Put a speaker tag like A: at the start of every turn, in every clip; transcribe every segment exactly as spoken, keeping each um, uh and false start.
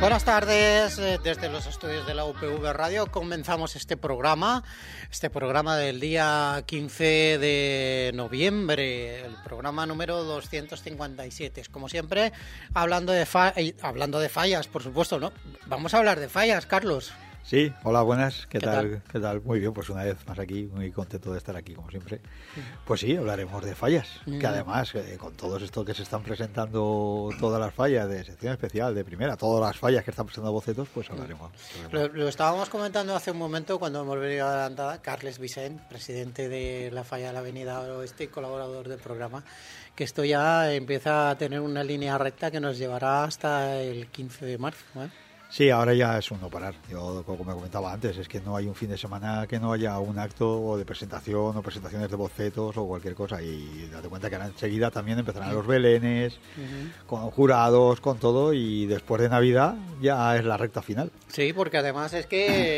A: Buenas tardes, desde los estudios de la U P V Radio comenzamos este programa, este programa del día quince de noviembre, el programa número doscientos cincuenta y siete. Como siempre, hablando de, fa- hablando de fallas, por supuesto, ¿no? Vamos a hablar de fallas, Carlos.
B: Sí, hola, buenas, ¿qué,
A: ¿Qué
B: tal?
A: tal?
B: ¿Qué tal? Muy bien, pues una vez más aquí, muy contento de estar aquí, como siempre. Pues sí, hablaremos de fallas, mm. que además, eh, con todo esto que se están presentando, todas las fallas de sección especial, de primera, todas las fallas que están presentando Bocetos, pues hablaremos.
A: Lo, lo estábamos comentando hace un momento cuando hemos venido adelantada, Carles Vicent, presidente de la falla de la Avenida Oeste y colaborador del programa, que esto ya empieza a tener una línea recta que nos llevará hasta el quince de marzo, ¿eh?
B: Sí, ahora ya es un no parar. Yo, como me comentaba antes, es que no hay un fin de semana que no haya un acto de presentación o presentaciones de bocetos o cualquier cosa. Y date cuenta que ahora enseguida también empezarán los belenes, uh-huh. con jurados, con todo. Y después de Navidad ya es la recta final.
A: Sí, porque además es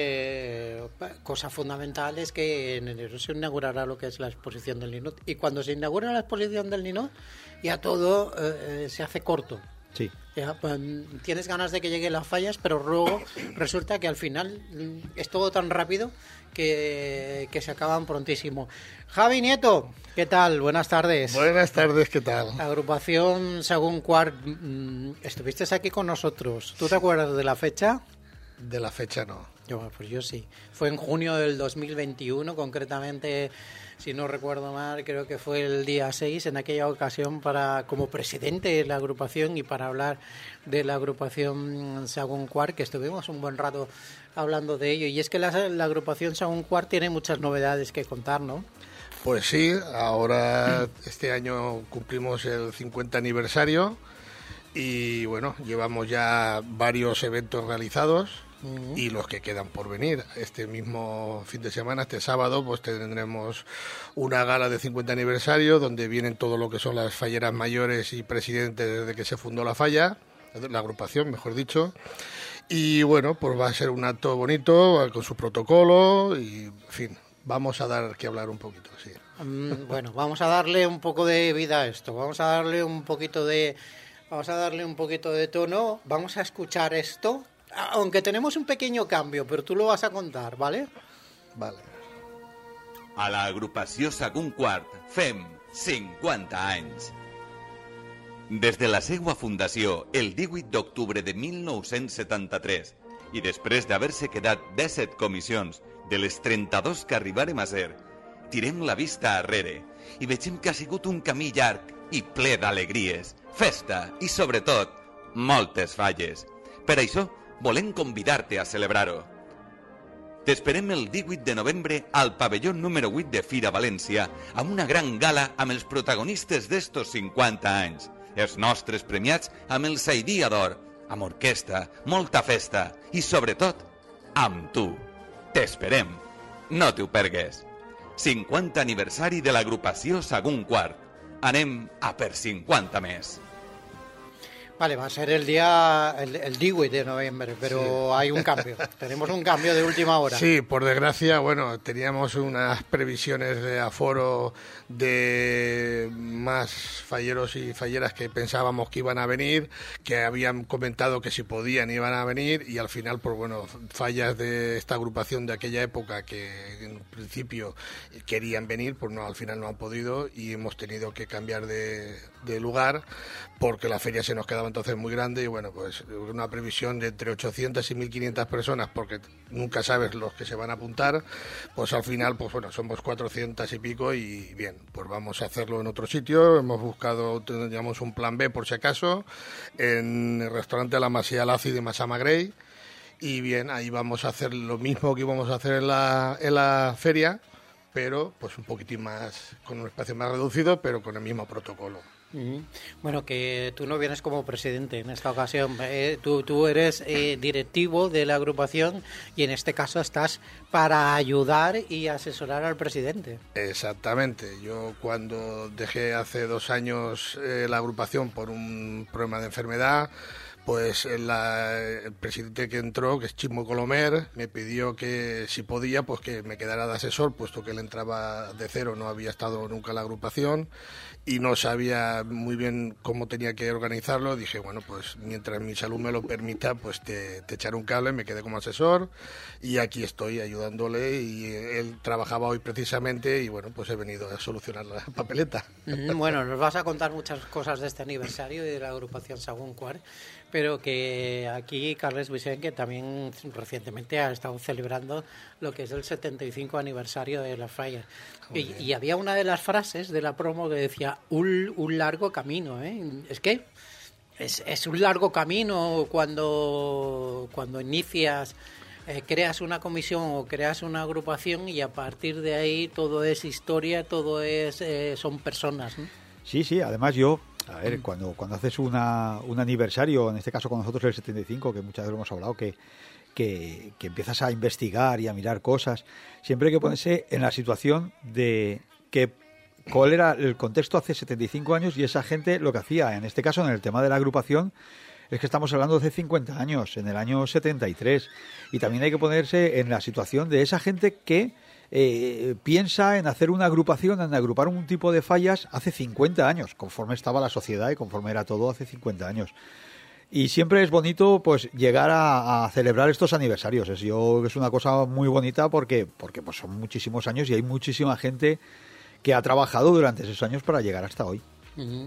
A: que cosa fundamental es que en enero se inaugurará lo que es la exposición del Ninot. Y cuando se inaugura la exposición del Ninot, ya todo eh, se hace corto.
B: Sí.
A: Ya, pues, tienes ganas de que lleguen las fallas, pero luego resulta que al final es todo tan rápido que, que se acaban prontísimo. Javi Nieto, ¿qué tal? Buenas tardes.
C: Buenas tardes, ¿qué tal?
A: Agrupación Sagún Quart, estuviste aquí con nosotros. ¿Tú te acuerdas de la fecha?
C: De la fecha no.
A: Yo, pues yo sí. Fue en junio del dos mil veintiuno, concretamente, si no recuerdo mal, creo que fue el día seis, en aquella ocasión, para como presidente de la agrupación y para hablar de la agrupación Sagún Quart, que estuvimos un buen rato hablando de ello. Y es que la, la agrupación Sagún Quart tiene muchas novedades que contar, ¿no?
C: Pues sí, ahora este año cumplimos el cincuenta aniversario y bueno, llevamos ya varios eventos realizados. Uh-huh. Y los que quedan por venir. Este mismo fin de semana, este sábado, pues tendremos una gala de cincuenta aniversario donde vienen todo lo que son las falleras mayores y presidentes desde que se fundó la falla, la agrupación, mejor dicho. Y bueno, pues va a ser un acto bonito con su protocolo y, en fin, vamos a dar que hablar un poquito, sí.
A: Um, bueno, vamos a darle un poco de vida a esto, vamos a darle un poquito de, vamos a darle un poquito de tono, vamos a escuchar esto. Aunque tenemos un pequeño cambio, però tu lo vas a contar, ¿vale?
C: Vale.
D: A la agrupació Sagún Quart fem cinquanta anys. Des de la seva fundació, el divuit d'octubre de mil nou-cents setanta-tres, i després d'haver-se quedat disset comissions de les trenta-dos que arribarem a ser, tirem la vista arrere i vegem que ha sigut un camí llarg i ple d'alegries, festa i, sobretot, moltes falles. Per això, volem convidar-te a celebrar-ho. T'esperem el divuit de novembre al pavelló número vuit de Fira València amb una gran gala amb els protagonistes d'estos cinquanta anys, els nostres premiats amb el Saidia d'Or, amb orquestra, molta festa i, sobretot, amb tu. T'esperem. No t'ho pergues. cinquanta aniversari de l'agrupació Sagún Quart. Anem a per cinquanta més.
A: Vale, va a ser el día, el, el divuit de noviembre, pero sí. Hay un cambio. Tenemos un cambio de última hora.
C: Sí, por desgracia, bueno, teníamos unas previsiones de aforo de más falleros y falleras que pensábamos que iban a venir, que habían comentado que si podían iban a venir y al final, pues bueno, fallas de esta agrupación de aquella época que en principio querían venir, pues no, al final no han podido y hemos tenido que cambiar de, de lugar porque la feria se nos quedaba entonces muy grande y bueno, pues una previsión de entre ochocientas y mil quinientas personas, porque nunca sabes los que se van a apuntar, pues al final, pues bueno, somos cuatrocientas y pico y bien, pues vamos a hacerlo en otro sitio. Hemos buscado, teníamos un plan B por si acaso, en el restaurante La Masía Lazi de Massama Grey y bien, ahí vamos a hacer lo mismo que íbamos a hacer en la, en la feria, pero pues un poquitín más, con un espacio más reducido, pero con el mismo protocolo.
A: Uh-huh. Bueno, que tú no vienes como presidente en esta ocasión, eh, tú, tú eres eh, directivo de la agrupación y en este caso estás para ayudar y asesorar al presidente.
C: Exactamente, yo cuando dejé hace dos años eh, la agrupación por un problema de enfermedad, pues la, el presidente que entró, que es Chimo Colomer, me pidió que si podía, pues que me quedara de asesor, puesto que él entraba de cero, no había estado nunca en la agrupación y no sabía muy bien cómo tenía que organizarlo. Dije, bueno, pues mientras mi salud me lo permita, pues te, te echaré un cable, me quedé como asesor y aquí estoy ayudándole, y él trabajaba hoy precisamente y bueno, pues he venido a solucionar la papeleta.
A: Bueno, nos vas a contar muchas cosas de este aniversario y de la agrupación Sagun Quart, pero que aquí Carles Vicent, que también recientemente ha estado celebrando lo que es el setenta y cinco aniversario de las fallas. Y, y había una de las frases de la promo que decía un, un largo camino, ¿eh? Es que es, es un largo camino cuando, cuando inicias, eh, creas una comisión o creas una agrupación, y a partir de ahí todo es historia, todo es eh, son personas, ¿no?
B: Sí, sí, además yo, a ver, cuando, cuando haces una, un aniversario, en este caso con nosotros el setenta y cinco, que muchas veces hemos hablado, que, que, que empiezas a investigar y a mirar cosas, siempre hay que ponerse en la situación de que cuál era el contexto hace setenta y cinco años y esa gente lo que hacía. En este caso, en el tema de la agrupación, es que estamos hablando de hace cincuenta años, en el año setenta y tres, y también hay que ponerse en la situación de esa gente que Eh, piensa en hacer una agrupación, en agrupar un tipo de fallas hace cincuenta años, conforme estaba la sociedad y conforme era todo hace cincuenta años. Y siempre es bonito pues llegar a, a celebrar estos aniversarios. Es, yo, es una cosa muy bonita porque, porque pues son muchísimos años y hay muchísima gente que ha trabajado durante esos años para llegar hasta hoy.
A: Uh-huh.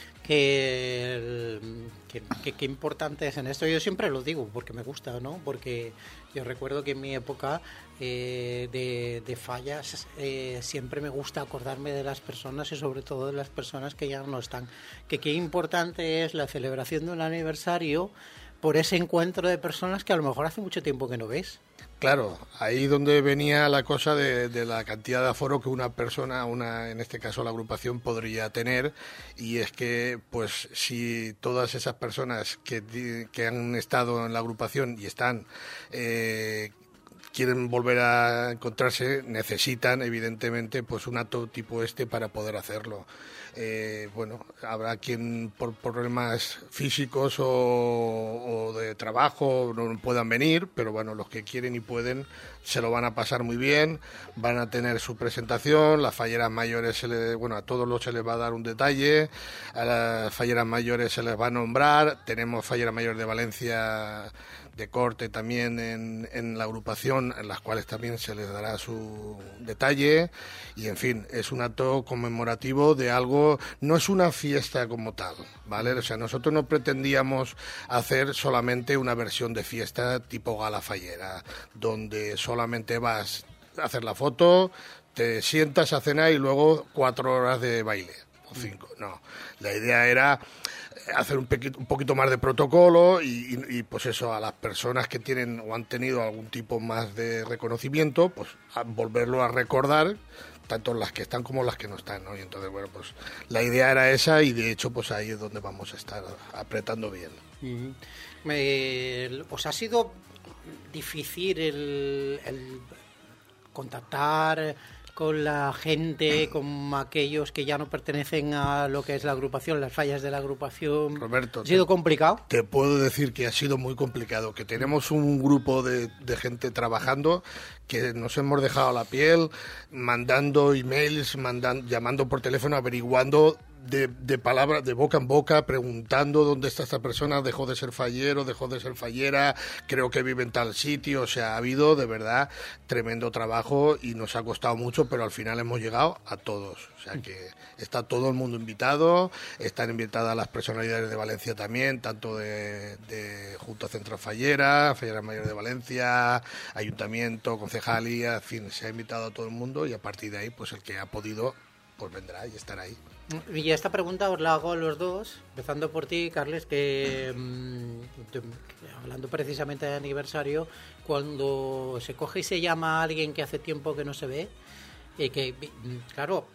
A: Que, que, que, que importante es en esto. Yo siempre lo digo porque me gusta, ¿no? Porque yo recuerdo que en mi época eh, de, de fallas eh, siempre me gusta acordarme de las personas y sobre todo de las personas que ya no están. Que qué importante es la celebración de un aniversario por ese encuentro de personas que a lo mejor hace mucho tiempo que no ves.
C: Claro, ahí donde venía la cosa de, de la cantidad de aforo que una persona, una en este caso la agrupación, podría tener, y es que pues si todas esas personas que, que han estado en la agrupación y están eh, quieren volver a encontrarse, necesitan evidentemente pues un acto tipo este para poder hacerlo. Eh, bueno, habrá quien por problemas físicos o, o de trabajo no puedan venir, pero bueno, los que quieren y pueden se lo van a pasar muy bien, van a tener su presentación, las falleras mayores, se le, bueno, a todos los se les va a dar un detalle, a las falleras mayores se les va a nombrar, tenemos Fallera Mayor de Valencia de corte también en, en la agrupación, en las cuales también se les dará su detalle, y en fin, es un acto conmemorativo de algo, no es una fiesta como tal, ¿vale? O sea, nosotros no pretendíamos hacer solamente una versión de fiesta tipo gala fallera, donde solamente vas a hacer la foto, te sientas a cenar y luego cuatro horas de baile, o cinco, no. La idea era hacer un, pequito, un poquito más de protocolo y, y, y pues eso, a las personas que tienen o han tenido algún tipo más de reconocimiento, pues a volverlo a recordar, tanto las que están como las que no están, ¿no? Y entonces, bueno, pues la idea era esa, y de hecho pues ahí es donde vamos a estar apretando bien.
A: Uh-huh. Me, ¿os ha sido difícil el, el contactar con la gente, con aquellos que ya no pertenecen a lo que es la agrupación, las fallas de la agrupación?
C: Roberto,
A: ¿ha sido
C: te,
A: complicado?
C: Te puedo decir que ha sido muy complicado, que tenemos un grupo de, de gente trabajando que nos hemos dejado la piel, mandando emails, mandando, llamando por teléfono, averiguando de, de palabras, de boca en boca, preguntando dónde está esta persona, dejó de ser fallero, dejó de ser fallera, creo que vive en tal sitio. O sea, ha habido de verdad tremendo trabajo y nos ha costado mucho, pero al final hemos llegado a todos. O sea que está todo el mundo invitado, están invitadas las personalidades de Valencia también, tanto de, de Junta Central Fallera, Fallera Mayor de Valencia, Ayuntamiento, Concejalía, en fin, se ha invitado a todo el mundo, y a partir de ahí, pues el que ha podido, pues vendrá y estará ahí.
A: Y esta pregunta os la hago a los dos, empezando por ti, Carles, que mmm, hablando precisamente de aniversario, cuando se coge y se llama a alguien que hace tiempo que no se ve, y que, claro,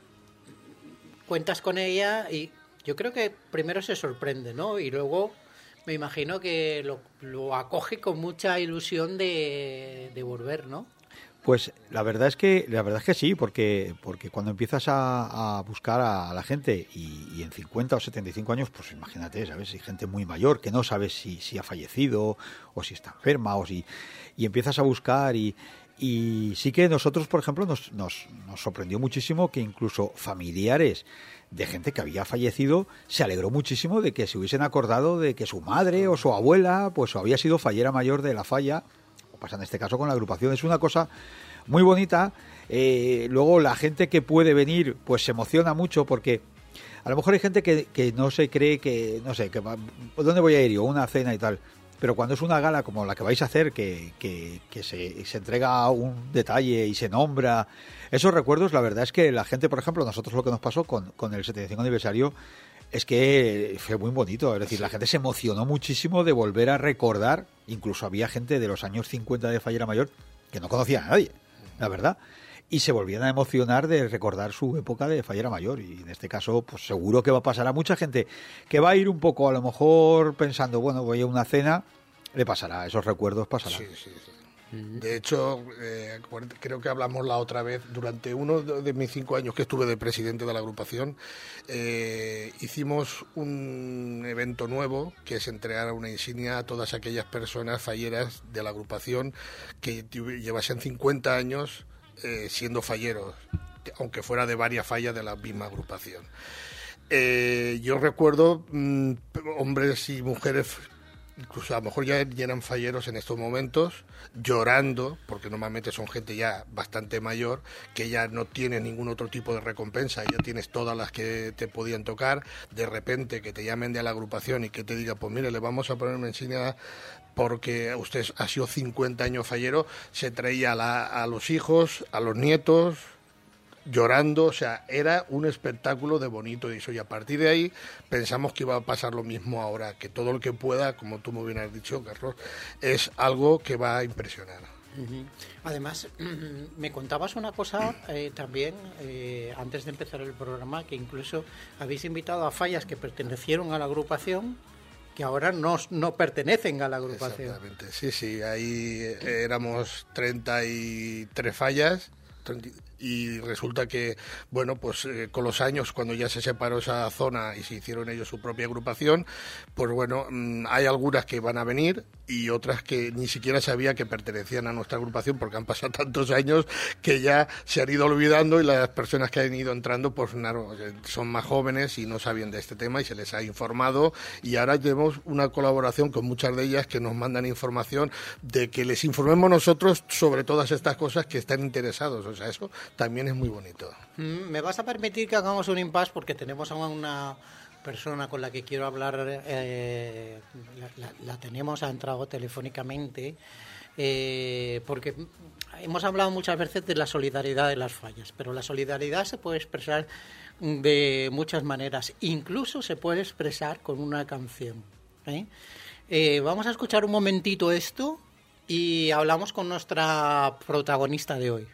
A: cuentas con ella, y yo creo que primero se sorprende, ¿no? Y luego me imagino que lo, lo acoge con mucha ilusión de, de volver, ¿no?
B: Pues la verdad es que la verdad es que sí, porque porque cuando empiezas a, a buscar a, a la gente y, y en cincuenta o setenta y cinco años, pues imagínate, ¿sabes? Hay gente muy mayor que no sabes si, si ha fallecido o si está enferma o si y empiezas a buscar y y sí que nosotros, por ejemplo, nos, nos, nos sorprendió muchísimo que incluso familiares de gente que había fallecido se alegró muchísimo de que se hubiesen acordado de que su madre o su abuela pues había sido fallera mayor de la falla. Pasa en este caso con la agrupación. Es una cosa muy bonita. Eh, luego la gente que puede venir pues se emociona mucho porque a lo mejor hay gente que, que no se cree que, no sé, que va, ¿dónde voy a ir yo? Una cena y tal. Pero cuando es una gala como la que vais a hacer, que, que, que se, se entrega un detalle y se nombra, esos recuerdos, la verdad es que la gente, por ejemplo, nosotros lo que nos pasó con, con el setenta y cinco aniversario es que fue muy bonito, es decir, sí. La gente se emocionó muchísimo de volver a recordar, incluso había gente de los años cincuenta de Fallera Mayor que no conocía a nadie, la verdad, y se volvían a emocionar de recordar su época de Fallera Mayor, y en este caso, pues seguro que va a pasar a mucha gente que va a ir un poco, a lo mejor pensando, bueno, voy a una cena, le pasará, esos recuerdos pasarán.
C: Sí, sí, sí. De hecho, eh, creo que hablamos la otra vez, durante uno de mis cinco años que estuve de presidente de la agrupación, eh, hicimos un evento nuevo que es entregar una insignia a todas aquellas personas falleras de la agrupación que llevasen cincuenta años eh, siendo falleros, aunque fuera de varias fallas de la misma agrupación. Eh, yo recuerdo mmm, hombres y mujeres, incluso a lo mejor ya eran falleros en estos momentos, llorando, porque normalmente son gente ya bastante mayor, que ya no tiene ningún otro tipo de recompensa, ya tienes todas las que te podían tocar, de repente que te llamen de la agrupación y que te diga, pues mire, le vamos a poner una insignia porque usted ha sido cincuenta años fallero, se traía a, la, a los hijos, a los nietos, llorando, o sea, era un espectáculo de bonito y eso, y a partir de ahí pensamos que iba a pasar lo mismo ahora, que todo el que pueda, como tú muy bien has dicho, Carlos, es algo que va a impresionar.
A: Uh-huh. Además, me contabas una cosa eh, también, eh, antes de empezar el programa, que incluso habéis invitado a fallas que pertenecieron a la agrupación, que ahora no, no pertenecen a la agrupación.
C: Exactamente, sí, sí, ahí éramos treinta y tres fallas, y resulta que, bueno, pues eh, con los años, cuando ya se separó esa zona y se hicieron ellos su propia agrupación, pues bueno, mmm, hay algunas que van a venir y otras que ni siquiera sabía que pertenecían a nuestra agrupación porque han pasado tantos años que ya se han ido olvidando y las personas que han ido entrando pues no, son más jóvenes y no sabían de este tema y se les ha informado, y ahora tenemos una colaboración con muchas de ellas que nos mandan información de que les informemos nosotros sobre todas estas cosas que están interesados, o sea, eso también es muy bonito.
A: ¿Me vas a permitir que hagamos un impasse? Porque tenemos a una persona con la que quiero hablar, eh, la, la, la tenemos, ha entrado telefónicamente, eh, porque hemos hablado muchas veces de la solidaridad de las fallas, pero la solidaridad se puede expresar de muchas maneras, incluso se puede expresar con una canción, ¿eh? Eh, vamos a escuchar un momentito esto y hablamos con nuestra protagonista de hoy.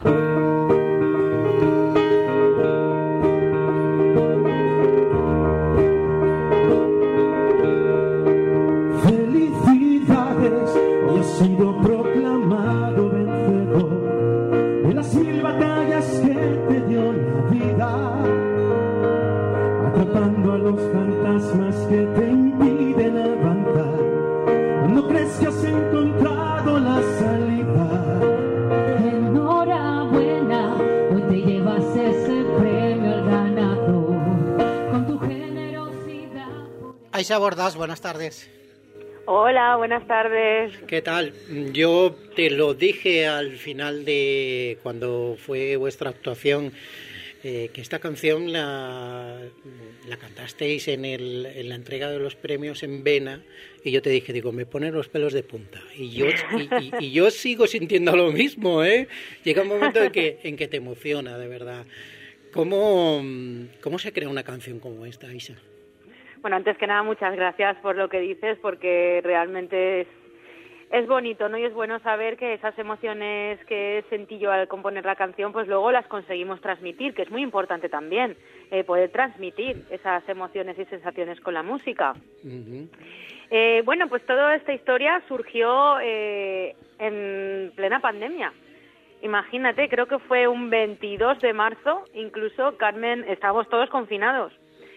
E: Felicidades, hoy has sido proclamado vencedor de las mil batallas que te dio la vida, atrapando a los fantasmas que te impiden avanzar. ¿No crees que has encontrado la salida?
F: Enhorabuena, hoy te llevas ese premio al ganador con tu generosidad.
A: Aisha Bordas, buenas tardes.
G: Hola, buenas tardes.
A: ¿Qué tal? Yo te lo dije al final de cuando fue vuestra actuación, eh, que esta canción la, la cantasteis en, el, en la entrega de los premios en Vena, y yo te dije, digo, me ponen los pelos de punta. Y yo, y, y, y yo sigo sintiendo lo mismo, ¿eh? Llega un momento en que, en que te emociona, de verdad. ¿Cómo, cómo se crea una canción como esta, Aisha?
G: Bueno, antes que nada, muchas gracias por lo que dices, porque realmente es, es bonito, ¿no? Y es bueno saber que esas emociones que sentí yo al componer la canción, pues luego las conseguimos transmitir, que es muy importante también, eh, poder transmitir esas emociones y sensaciones con la música. Uh-huh. Eh, bueno, pues toda esta historia surgió eh, en plena pandemia. imagínate, creo que fue un veintidós de marzo, incluso Carmen, estábamos todos confinados.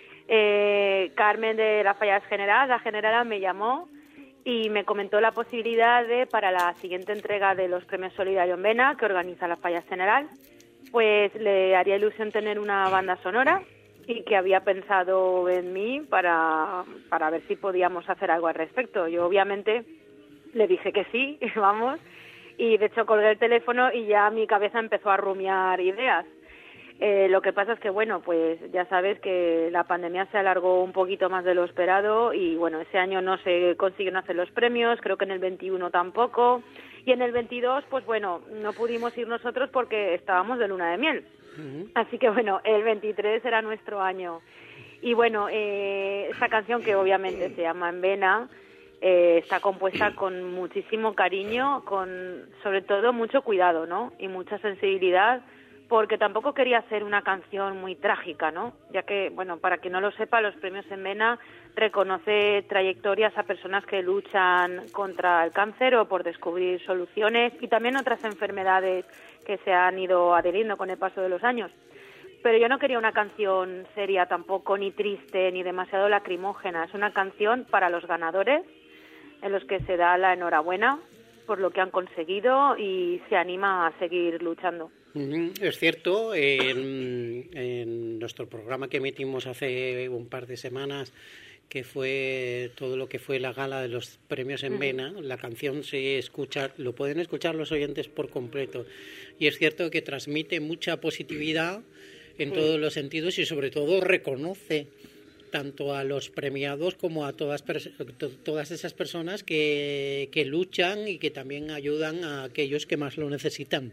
G: Eh, Carmen de la Fallas General, la generala, me llamó y me comentó la posibilidad de, para la siguiente entrega de los Premios Solidario en Vena, que organiza la Fallas General, pues le haría ilusión tener una banda sonora y que había pensado en mí para, para ver si podíamos hacer algo al respecto. Yo obviamente le dije que sí, vamos, y de hecho colgué el teléfono y ya mi cabeza empezó a rumiar ideas. Eh, lo que pasa es que, bueno, pues ya sabes que la pandemia se alargó un poquito más de lo esperado y, bueno, ese año no se consiguieron hacer los premios, creo que en el veintiuno tampoco, y en el veintidós, pues bueno, no pudimos ir nosotros porque estábamos de luna de miel. Uh-huh. Así que, bueno, el veintitrés era nuestro año. Y, bueno, eh, esta canción, que obviamente se llama En Vena, eh, está compuesta con muchísimo cariño, con, sobre todo, mucho cuidado, ¿no? Y mucha sensibilidad, porque tampoco quería hacer una canción muy trágica, ¿no? Ya que, bueno, para quien no lo sepa, los Premios en Vena reconoce trayectorias a personas que luchan contra el cáncer o por descubrir soluciones y también otras enfermedades que se han ido adheriendo con el paso de los años. Pero yo no quería una canción seria tampoco, ni triste, ni demasiado lacrimógena. Es una canción para los ganadores, en los que se da la enhorabuena por lo que han conseguido y se anima a seguir luchando.
A: Es cierto, en, en nuestro programa que emitimos hace un par de semanas, que fue todo lo que fue la gala de los Premios en Vena, la canción se escucha, lo pueden escuchar los oyentes por completo, y es cierto que transmite mucha positividad en sí. todos los sentidos y sobre todo reconoce tanto a los premiados como a todas todas esas personas que, que luchan y que también ayudan a aquellos que más lo necesitan.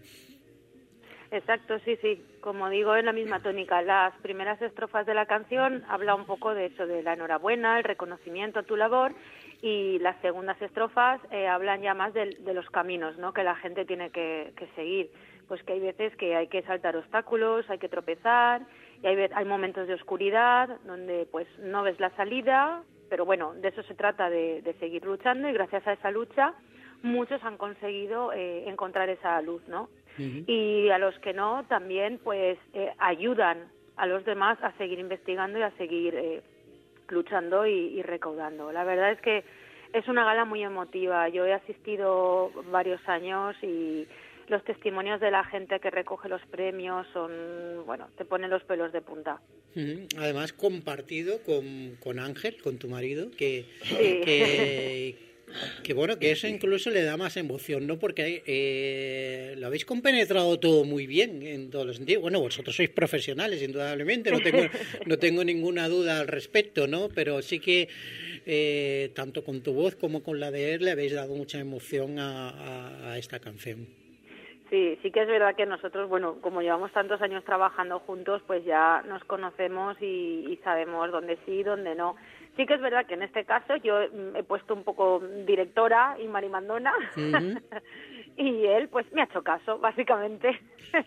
G: Exacto, sí, sí. Como digo, en la misma tónica. Las primeras estrofas de la canción habla un poco de eso, de la enhorabuena, el reconocimiento a tu labor, y las segundas estrofas eh, hablan ya más de, de los caminos, ¿no?, que la gente tiene que, que seguir. Pues que hay veces que hay que saltar obstáculos, hay que tropezar, y hay, hay momentos de oscuridad donde pues no ves la salida, pero bueno, de eso se trata, de, de seguir luchando, y gracias a esa lucha muchos han conseguido eh, encontrar esa luz, ¿no? Uh-huh. Y a los que no, también pues eh, ayudan a los demás a seguir investigando y a seguir eh, luchando y, y recaudando. La verdad es que es una gala muy emotiva. Yo he asistido varios años y los testimonios de la gente que recoge los premios son, bueno, te ponen los pelos de punta.
A: Uh-huh. Además, compartido con, con Ángel, con tu marido, que...
G: Sí.
A: que... Que bueno, que eso incluso le da más emoción, ¿no? Porque eh, lo habéis compenetrado todo muy bien en todos los sentidos. Bueno, vosotros sois profesionales, indudablemente, no tengo, no tengo ninguna duda al respecto, ¿no? Pero sí que eh, tanto con tu voz como con la de él le habéis dado mucha emoción a, a, a esta canción.
G: Sí, sí que es verdad que nosotros, bueno, como llevamos tantos años trabajando juntos, pues ya nos conocemos y, y sabemos dónde sí, dónde no. Sí que es verdad que en este caso yo he puesto un poco directora y marimandona, uh-huh. y él pues me ha hecho caso, básicamente.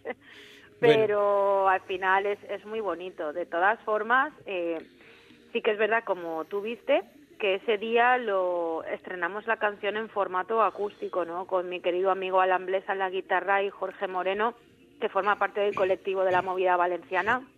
G: Pero bueno, al final es, es muy bonito. De todas formas, eh, sí que es verdad, como tú viste, que ese día lo estrenamos la canción en formato acústico, ¿no? Con mi querido amigo Alan Blesa en la guitarra y Jorge Moreno, que forma parte del colectivo de la Movida Valenciana,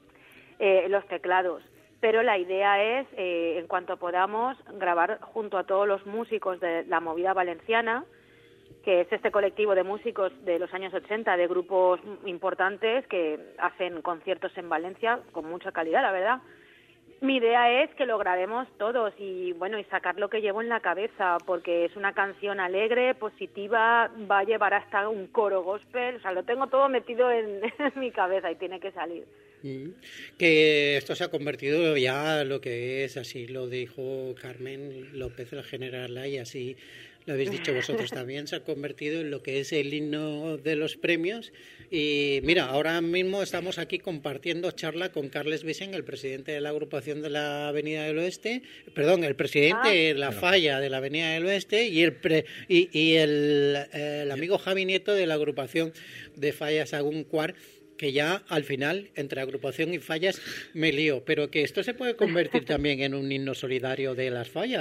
G: eh, los teclados. Pero la idea es, eh, en cuanto podamos, grabar junto a todos los músicos de la Movida Valenciana, que es este colectivo de músicos de los años ochenta, de grupos importantes que hacen conciertos en Valencia con mucha calidad, la verdad. Mi idea es que lo grabemos todos y bueno, y sacar lo que llevo en la cabeza, porque es una canción alegre, positiva, va a llevar hasta un coro gospel, o sea, lo tengo todo metido en, en mi cabeza y tiene que salir.
A: Mm. Que esto se ha convertido ya lo que es, así lo dijo Carmen López, la generala, y así lo habéis dicho vosotros también, se ha convertido en lo que es el himno de los premios. Y mira, ahora mismo estamos aquí compartiendo charla con Carles Vicent, el presidente de la agrupación de la Avenida del Oeste, perdón, el presidente ah. de la falla de la Avenida del Oeste, y el pre, y, y el, el amigo Javi Nieto de la agrupación de Fallas Sagún Quart, que ya al final, entre agrupación y fallas, me lío, pero que esto se puede convertir también en un himno solidario de las fallas, ¿eh?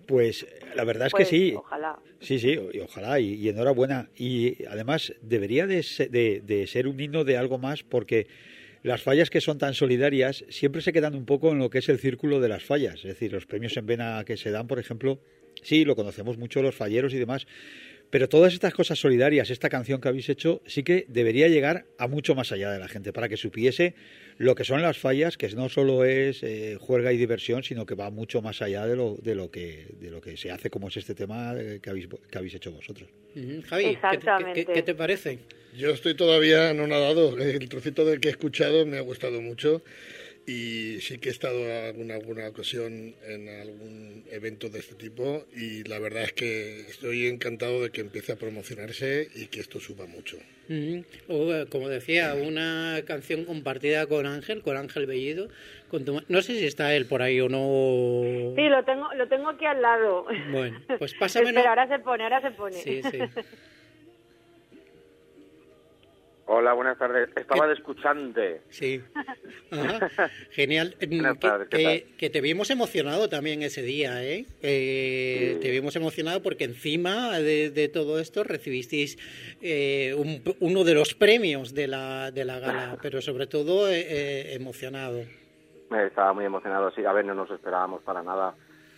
B: Pues la verdad es
G: Pues,
B: que sí.
G: ojalá.
B: Sí, sí, y ojalá, y, y enhorabuena. Y además debería de, se- de, de ser un himno de algo más, porque las fallas que son tan solidarias siempre se quedan un poco en lo que es el círculo de las fallas. Es decir, los premios en Vena que se dan, por ejemplo, sí, lo conocemos mucho los falleros y demás, pero todas estas cosas solidarias, esta canción que habéis hecho, sí que debería llegar a mucho más allá de la gente, para que supiese lo que son las fallas, que no solo es eh, juerga y diversión, sino que va mucho más allá de lo, de lo que de lo que se hace, como es este tema eh, que habéis que habéis hecho vosotros.
A: Ujú. Javi, ¿qué, te-
G: Exactamente.
A: qué- qué te parece?
C: Yo estoy todavía anonadado. El trocito del que he escuchado me ha gustado mucho y sí que he estado en alguna ocasión en algún evento de este tipo y la verdad es que estoy encantado de que empiece a promocionarse y que esto suba mucho.
A: Ujú. O, eh, como decía, una canción compartida con Ángel, con Ángel Bellido. Con tu ma- No sé si está él por ahí o no.
G: Sí, lo tengo, lo tengo aquí al lado.
A: Bueno, pues pásamelo.
G: Espera, ahora se pone, ahora se pone.
A: Sí, sí.
H: Hola, buenas tardes. Estaba
A: ¿Qué?
H: de escuchante.
A: Sí. Ajá. Genial. Mm,
H: Buenas
A: que,
H: tardes, ¿qué
A: que- que te vimos emocionado también ese día, ¿eh? Eh,
H: Sí.
A: Te vimos emocionado porque encima de, de todo esto recibisteis eh, un- uno de los premios de la, de la gala, pero sobre todo eh, eh, emocionado.
H: Eh, Estaba muy emocionado, sí. A ver, no nos esperábamos para nada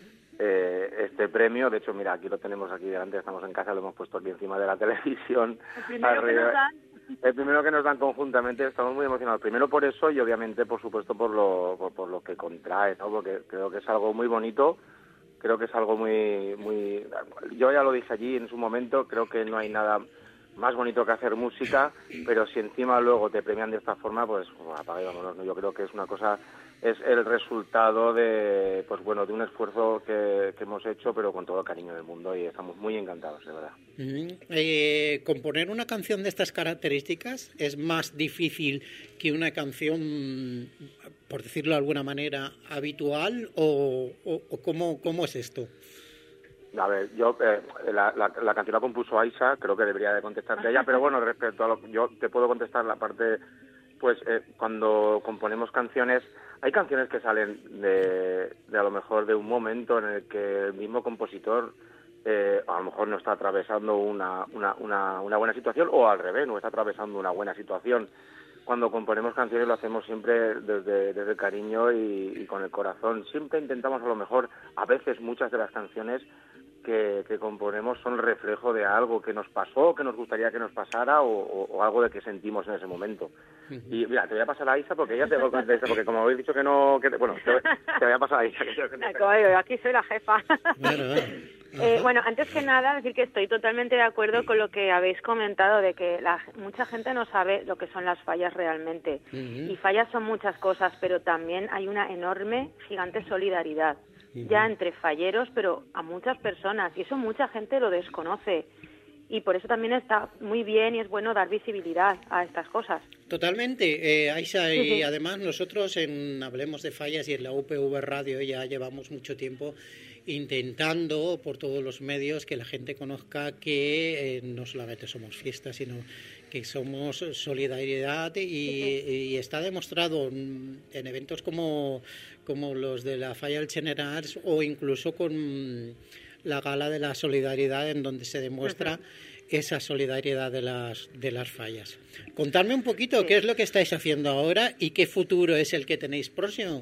H: eh, este premio. De hecho, mira, aquí lo tenemos aquí delante, estamos en casa, lo hemos puesto aquí encima de la televisión.
G: El primero que
H: Arriba.
G: nos dan.
H: El primero que nos dan conjuntamente, estamos muy emocionados. Primero por eso y obviamente, por supuesto, por lo, por, por lo que contrae, ¿no? Porque creo que es algo muy bonito, creo que es algo muy, muy... Yo ya lo dije allí en su momento, creo que no hay nada más bonito que hacer música, pero si encima luego te premian de esta forma, pues pues, apaga y vámonos, ¿no? Yo creo que es una cosa... Es el resultado de, pues bueno, de un esfuerzo que, que hemos hecho, pero con todo el cariño del mundo y estamos muy encantados, de verdad.
A: Ujú. Eh, componer una canción de estas características es más difícil que una canción, por decirlo de alguna manera, habitual o, o, o cómo, cómo es esto.
H: A ver, yo eh, la, la, la canción la compuso Aisha, creo que debería de contestarte ella, pero bueno, respecto a lo yo te puedo contestar la parte, pues eh, cuando componemos canciones, hay canciones que salen de, de a lo mejor de un momento en el que el mismo compositor eh, a lo mejor no está atravesando una, una, una, una buena situación o al revés, no está atravesando una buena situación. Cuando componemos canciones lo hacemos siempre desde, desde el cariño y, y con el corazón. Siempre intentamos, a lo mejor, a veces muchas de las canciones que, que componemos son reflejo de algo que nos pasó, que nos gustaría que nos pasara o, o, o algo de que sentimos en ese momento. Y mira, te voy a pasar a Isa porque ella te va a contestar, porque como habéis dicho que no... Que te, bueno, te, te voy a pasar a Isa. Que yo,
G: Ah, como digo, aquí soy la jefa.
A: Claro, claro.
G: Eh, bueno, antes que nada, decir que estoy totalmente de acuerdo con lo que habéis comentado, de que la, mucha gente no sabe lo que son las fallas realmente.
A: Ujú.
G: Y fallas son muchas cosas, pero también hay una enorme, gigante solidaridad, ya entre falleros, pero a muchas personas, y eso mucha gente lo desconoce. Y por eso también está muy bien y es bueno dar visibilidad a estas cosas.
A: Totalmente, eh, Aisha,
G: Sí,
A: y
G: sí.
A: además nosotros en Hablemos de Fallas y en la U P V Radio ya llevamos mucho tiempo intentando por todos los medios que la gente conozca que eh, no solamente somos fiestas, sino que somos solidaridad y, y está demostrado en, en eventos como, como los de la Falla del Generals o incluso con la Gala de la Solidaridad, en donde se demuestra esa solidaridad de las de las fallas. Contadme un poquito qué es lo que estáis haciendo ahora y qué futuro es el que tenéis próximo.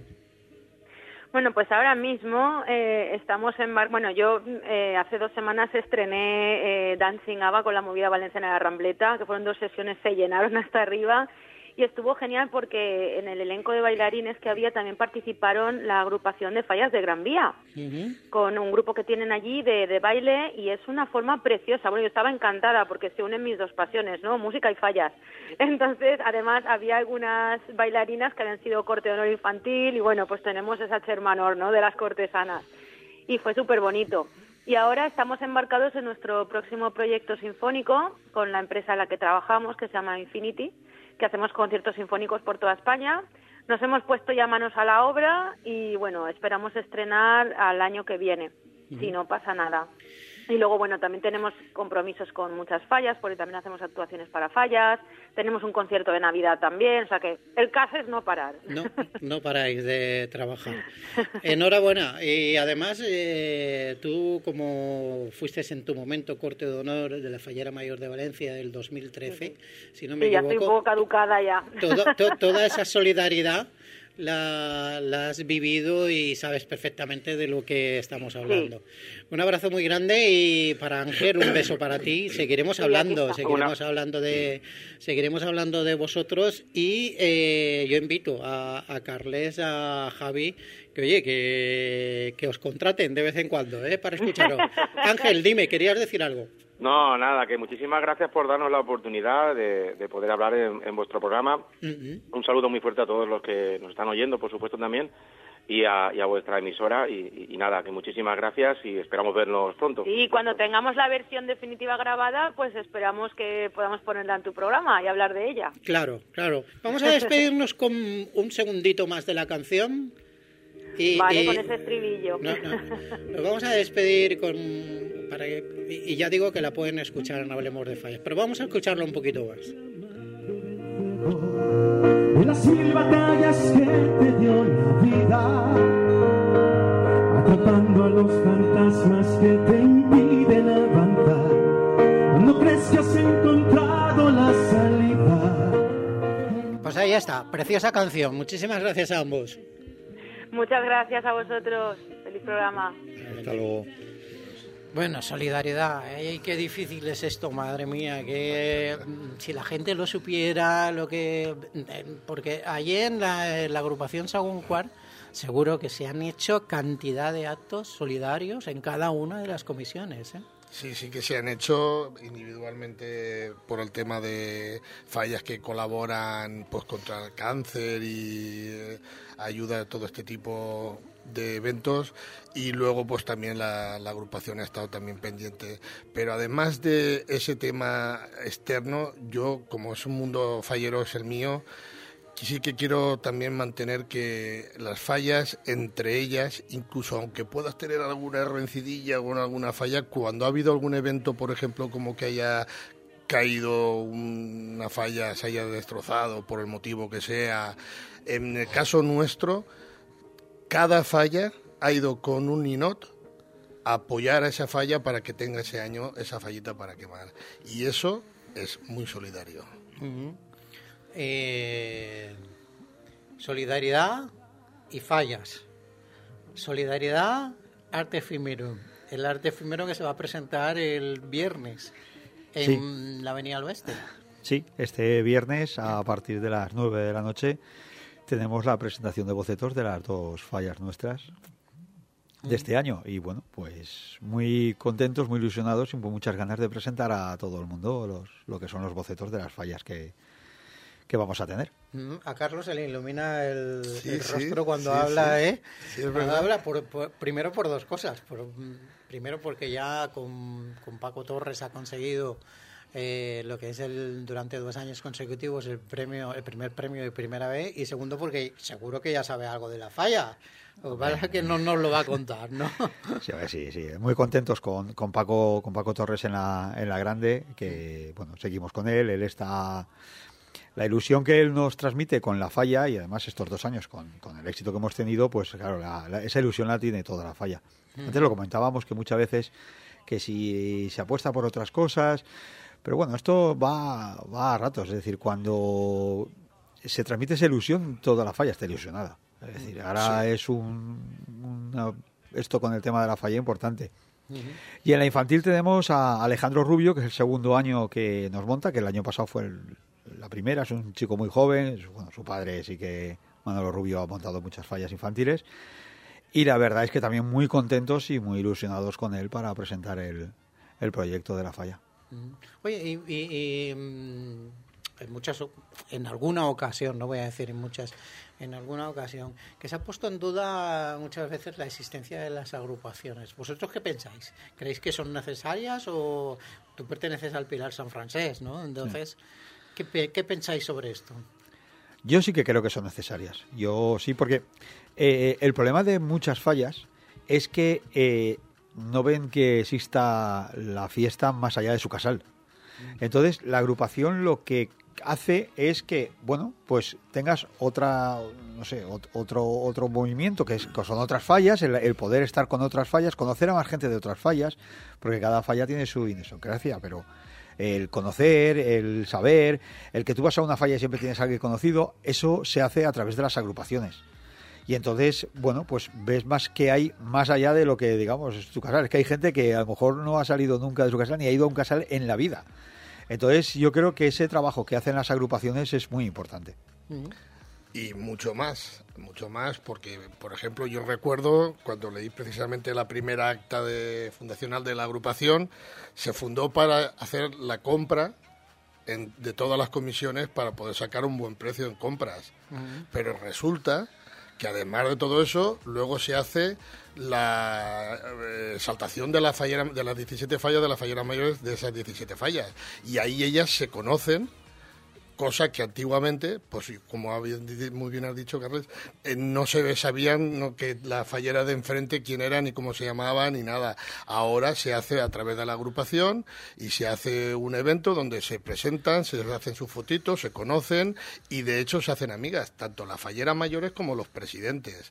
G: Bueno, pues ahora mismo eh, estamos en... Mar- Bueno, yo eh, hace dos semanas estrené eh, Dancing Ava con la movida valenciana de la Rambleta, que fueron dos sesiones, se llenaron hasta arriba y estuvo genial porque en el elenco de bailarines que había también participaron la agrupación de Fallas de Gran Vía,
A: Uh-huh.
G: con un grupo que tienen allí de, de baile y es una forma preciosa. Bueno, yo estaba encantada porque se unen mis dos pasiones, ¿no? Música y fallas. Entonces, además, había algunas bailarinas que habían sido corte de honor infantil y bueno, pues tenemos esa hermanor, ¿no? De las cortesanas. Y fue súper bonito. Y ahora estamos embarcados en nuestro próximo proyecto sinfónico con la empresa en la que trabajamos, que se llama Infinity, que hacemos conciertos sinfónicos por toda España. Nos hemos puesto ya manos a la obra y, bueno, esperamos estrenar al año que viene, uh-huh. si no pasa nada. Y luego, bueno, también tenemos compromisos con muchas fallas, porque también hacemos actuaciones para fallas, tenemos un concierto de Navidad también, o sea que el caso es no parar.
A: No, no paráis de trabajar. Enhorabuena. Y además, eh, tú como fuiste en tu momento corte de honor de la Fallera Mayor de Valencia del dos mil trece, si no me
G: sí, ya
A: equivoco.
G: estoy un poco caducada ya.
A: Todo, to, toda esa solidaridad La, la has vivido y sabes perfectamente de lo que estamos hablando. Sí. Un abrazo muy grande y para Ángel un beso para ti. Seguiremos hablando, seguiremos hablando de, seguiremos hablando de vosotros y eh, yo invito a, a Carles, a Javi, que oye, que, que os contraten de vez en cuando, ¿eh? Para escucharos. Ángel, dime, ¿querías decir algo?
H: No, nada, que muchísimas gracias por darnos la oportunidad de, de poder hablar en, en vuestro programa. Uh-huh. Un saludo muy fuerte a todos los que nos están oyendo, por supuesto, también, y a, y a vuestra emisora. Y, y, y nada, que muchísimas gracias y esperamos vernos pronto.
G: Y cuando tengamos la versión definitiva grabada, pues esperamos que podamos ponerla en tu programa y hablar de ella.
A: Claro, claro. Vamos a despedirnos con un segundito más de la canción. Y,
G: vale,
A: y,
G: con ese estribillo.
A: No, no. Nos vamos a despedir con... Para que, y ya digo que la pueden escuchar en Hablemos de Fallas, pero vamos a escucharlo un poquito más.
E: De las mil batallas que te dio la vida, atrapando a los fantasmas que te impiden avanzar. ¿No crees que has encontrado la salida?
A: Pues ahí está, preciosa canción. Muchísimas gracias a ambos.
G: Muchas gracias a vosotros. Feliz programa.
B: Hasta luego.
A: Bueno, solidaridad, ¿eh? Qué difícil es esto, madre mía, que si la gente lo supiera, lo que... Porque ayer en la, en la agrupación Saguncuart seguro que se han hecho cantidad de actos solidarios en cada una de las comisiones, ¿eh?
C: Sí, sí que se han hecho individualmente por el tema de fallas que colaboran pues contra el cáncer y eh, ayuda a todo este tipo de eventos, y luego pues también la, la agrupación ha estado también pendiente. Pero además de ese tema externo, yo, como es un mundo fallero, es el mío, sí que quiero también mantener que las fallas, entre ellas, incluso aunque puedas tener alguna rencidilla o alguna falla, cuando ha habido algún evento, por ejemplo, como que haya caído una falla, se haya destrozado por el motivo que sea, en el caso nuestro, cada falla ha ido con un ninot a apoyar a esa falla para que tenga ese año esa fallita para quemar. Y eso es muy solidario.
A: Uh-huh. Eh, solidaridad y fallas. Solidaridad, arte efímero. El arte efímero que se va a presentar el viernes en sí. la Avenida del Oeste.
B: Sí, este viernes a partir de las nueve de la noche tenemos la presentación de bocetos de las dos fallas nuestras de este año. Y bueno, pues muy contentos, muy ilusionados y con muchas ganas de presentar a todo el mundo los, lo que son los bocetos de las fallas que, que vamos a tener.
A: A Carlos se le ilumina el,
C: sí,
A: el rostro
C: sí,
A: cuando
C: sí,
A: habla,
C: sí.
A: ¿eh?
C: Sí,
A: cuando habla, por, por, primero por dos cosas. Por, primero porque ya con, con Paco Torres ha conseguido eh, lo que es el durante dos años consecutivos el premio, el primer premio de primera vez, y segundo porque seguro que ya sabe algo de la falla. Lo que pasa es que no nos lo va a contar, ¿no?
B: Sí, sí, sí. Muy contentos con, con Paco, con Paco Torres en la, en la grande, que bueno, seguimos con él, él está... La ilusión que él nos transmite con la falla, y además estos dos años con, con el éxito que hemos tenido, pues claro, la, la, esa ilusión la tiene toda la falla. Antes lo comentábamos que muchas veces que si se apuesta por otras cosas, pero bueno, esto va, va a ratos, es decir, cuando se transmite esa ilusión, toda la falla está ilusionada. Es decir, ahora sí. es un, una, esto con el tema de la falla importante. Uh-huh. Y en la infantil tenemos a Alejandro Rubio, que es el segundo año que nos monta, que el año pasado fue el, la primera, es un chico muy joven, bueno, su padre sí que, Manolo Rubio, ha montado muchas fallas infantiles, y la verdad es que también muy contentos y muy ilusionados con él para presentar el, el proyecto de la falla.
A: Uh-huh. Oye, y, y, y en muchas, en alguna ocasión, no voy a decir en muchas, en alguna ocasión, que se ha puesto en duda muchas veces la existencia de las agrupaciones. ¿Vosotros qué pensáis? ¿Creéis que son necesarias o tú perteneces al Pilar San Francés, ¿no? Entonces, sí. ¿qué, qué pensáis sobre esto?
B: Yo sí que creo que son necesarias. Yo sí, porque eh, el problema de muchas fallas es que eh, no ven que exista la fiesta más allá de su casal. Entonces, la agrupación lo que hace es que, bueno, pues tengas otra, no sé, otro otro movimiento que, es, que son otras fallas, el, el poder estar con otras fallas, conocer a más gente de otras fallas, porque cada falla tiene su idiosincrasia, pero el conocer, el saber, el que tú vas a una falla y siempre tienes a alguien conocido, eso se hace a través de las agrupaciones. Y entonces, bueno, pues ves más que hay más allá de lo que, digamos, es tu casal. Es que hay gente que a lo mejor no ha salido nunca de su casal ni ha ido a un casal en la vida. Entonces, yo creo que ese trabajo que hacen las agrupaciones es muy importante.
C: Y mucho más, mucho más, porque, por ejemplo, yo recuerdo cuando leí precisamente la primera acta de, fundacional de la agrupación, se fundó para hacer la compra en, de todas las comisiones para poder sacar un buen precio en compras. Uh-huh. Pero resulta que además de todo eso, luego se hace la eh, saltación de la fallera, de las diecisiete fallas de las falleras mayores de esas diecisiete fallas. Y ahí ellas se conocen, cosa que antiguamente, pues como muy bien has dicho, Carles, eh, no se sabían no, que la fallera de enfrente quién era, ni cómo se llamaba, ni nada. Ahora se hace a través de la agrupación y se hace un evento donde se presentan, se hacen sus fotitos, se conocen y de hecho se hacen amigas, tanto las falleras mayores como los presidentes.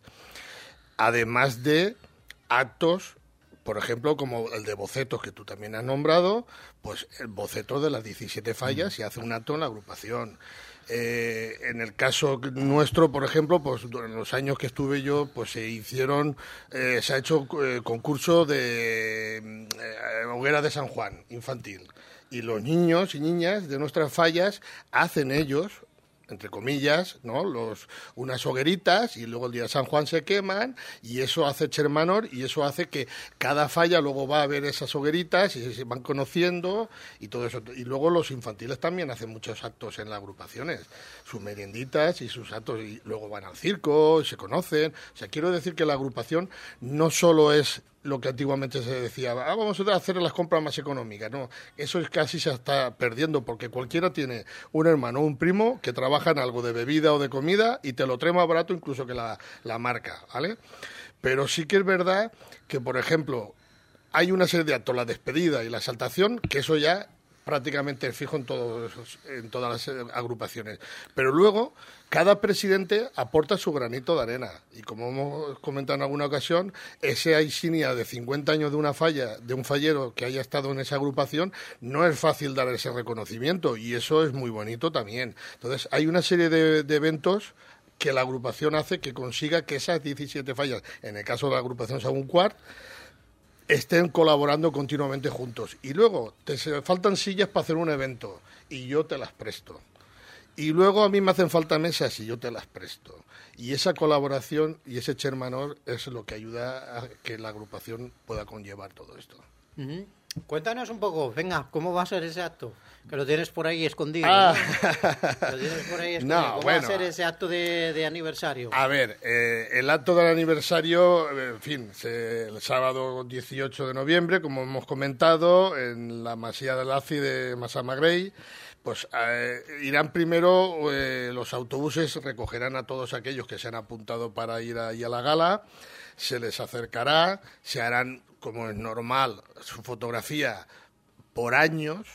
C: Además de actos, por ejemplo, como el de bocetos que tú también has nombrado, pues el boceto de las diecisiete fallas se hace un acto en la agrupación. Eh, en el caso nuestro, por ejemplo, pues en los años que estuve yo, pues se hicieron, eh, se ha hecho eh, concurso de eh, hoguera de San Juan infantil. Y los niños y niñas de nuestras fallas hacen ellos, entre comillas, ¿no? Los, unas hogueritas y luego el día de San Juan se queman y eso hace Chermanor y eso hace que cada falla luego va a ver esas hogueritas y se van conociendo y todo eso. Y luego los infantiles también hacen muchos actos en las agrupaciones, sus merienditas y sus actos y luego van al circo y se conocen. O sea, quiero decir que la agrupación no solo es lo que antiguamente se decía, ah, vamos a hacer las compras más económicas. No, eso es casi se está perdiendo porque cualquiera tiene un hermano o un primo que trabaja en algo de bebida o de comida y te lo trae más barato incluso que la, la marca, ¿vale? Pero sí que es verdad que, por ejemplo, hay una serie de actos, la despedida y la exaltación, que eso ya prácticamente es fijo en, todos, en todas las agrupaciones. Pero luego, cada presidente aporta su granito de arena. Y como hemos comentado en alguna ocasión, esa insignia de cincuenta años de una falla, de un fallero que haya estado en esa agrupación, no es fácil dar ese reconocimiento. Y eso es muy bonito también. Entonces, hay una serie de, de eventos que la agrupación hace que consiga que esas diecisiete fallas, en el caso de la agrupación Sagún Quart, estén colaborando continuamente juntos. Y luego, te faltan sillas para hacer un evento y yo te las presto. Y luego a mí me hacen falta mesas y yo te las presto. Y esa colaboración y ese Chermanor es lo que ayuda a que la agrupación pueda conllevar todo esto.
A: Uh-huh. Cuéntanos un poco, venga, ¿cómo va a ser ese acto? Que lo tienes por ahí escondido.
C: Ah.
A: ¿no? Lo tienes por ahí escondido.
C: No,
A: ¿Cómo
C: bueno,
A: va a ser ese acto de, de aniversario?
C: A ver, eh, el acto del aniversario, en fin, se, el sábado dieciocho de noviembre, como hemos comentado, en la Masía del Aci de Massamagrey, pues eh, irán primero eh, los autobuses, recogerán a todos aquellos que se han apuntado para ir ahí a la gala, se les acercará, se harán, como es normal, su fotografía por años,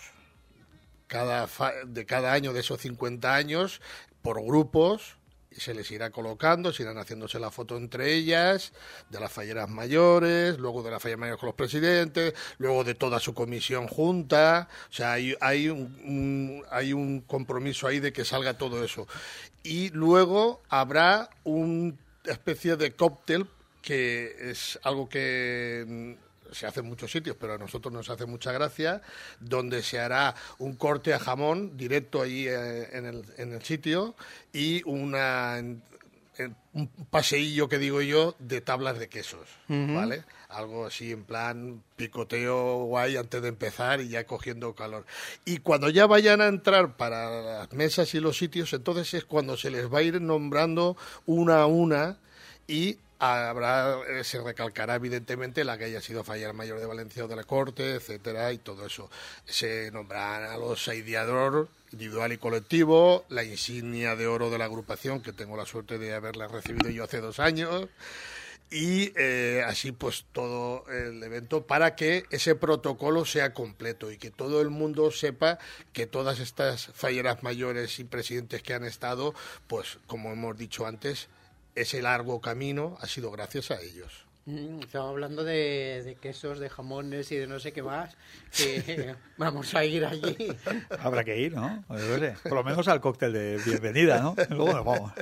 C: cada fa- de cada año de esos cincuenta años, por grupos, y se les irá colocando, se irán haciéndose la foto entre ellas, de las falleras mayores, luego de las falleras mayores con los presidentes, luego de toda su comisión junta. O sea, hay, hay, un, un, hay un compromiso ahí de que salga todo eso. Y luego habrá una especie de cóctel, que es algo que se hace en muchos sitios, pero a nosotros nos hace mucha gracia, donde se hará un corte a jamón directo ahí eh, en, el, en el sitio y una en, en, un paseillo, que digo yo, de tablas de quesos, uh-huh. ¿vale? Algo así en plan picoteo guay antes de empezar y ya cogiendo calor. Y cuando ya vayan a entrar para las mesas y los sitios, entonces es cuando se les va a ir nombrando una a una y habrá, se recalcará evidentemente la que haya sido fallera mayor de Valencia o de la Corte, etcétera, y todo eso. Se nombrarán a los aideador individual y colectivo, la insignia de oro de la agrupación, que tengo la suerte de haberla recibido yo hace dos años, y eh, así pues todo el evento para que ese protocolo sea completo y que todo el mundo sepa que todas estas falleras mayores y presidentes que han estado, pues como hemos dicho antes, ese largo camino ha sido gracias a ellos.
A: Mm, Estamos hablando de, de quesos, de jamones y de no sé qué más, que vamos a ir allí.
B: Habrá que ir, ¿no? Yo qué sé, por lo menos al cóctel de bienvenida, ¿no? Luego nos vamos.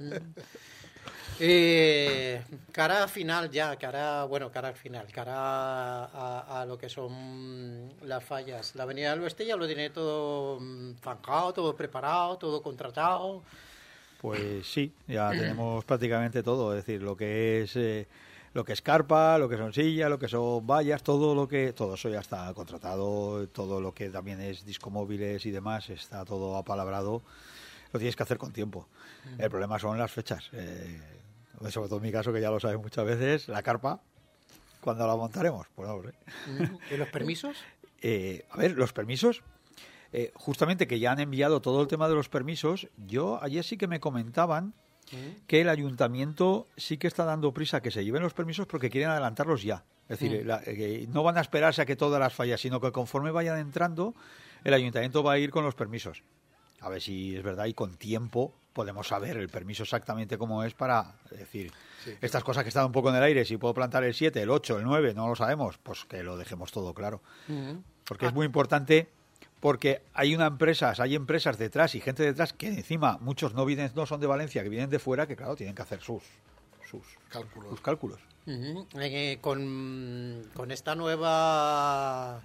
A: Eh, cara final ya, cara, bueno, cara al final, cara a, a, a lo que son las fallas. La Avenida del Oeste ya lo tiene todo mm, zanjado, todo preparado, todo contratado.
B: Pues sí, ya tenemos prácticamente todo, es decir, lo que es eh, lo que es carpa, lo que son sillas, lo que son vallas, todo lo que todo eso ya está contratado, todo lo que también es discomóviles y demás está todo apalabrado. Lo tienes que hacer con tiempo. Mm. El problema son las fechas. Eh, sobre todo en mi caso, que ya lo sabes muchas veces, la carpa, ¿cuándo la montaremos? Pues no lo sé.
A: ¿Y los permisos?
B: Eh, a ver, los permisos, eh, justamente que ya han enviado todo el tema de los permisos, yo ayer sí que me comentaban ¿Mm? que el ayuntamiento sí que está dando prisa a que se lleven los permisos porque quieren adelantarlos ya. Es decir, mm. la, eh, no van a esperarse a que todas las fallas, sino que conforme vayan entrando, el ayuntamiento va a ir con los permisos. A ver si es verdad y con tiempo podemos saber el permiso exactamente cómo es para decir, sí, estas cosas que están un poco en el aire, si puedo plantar el siete, el ocho, el nueve, no lo sabemos, pues que lo dejemos todo claro. Uh-huh. Porque ah. es muy importante, porque hay una empresas, hay empresas detrás y gente detrás que encima muchos no vienen, no son de Valencia, que vienen de fuera, que claro, tienen que hacer sus sus cálculos. Sus cálculos.
A: Uh-huh. Eh, con, con esta nueva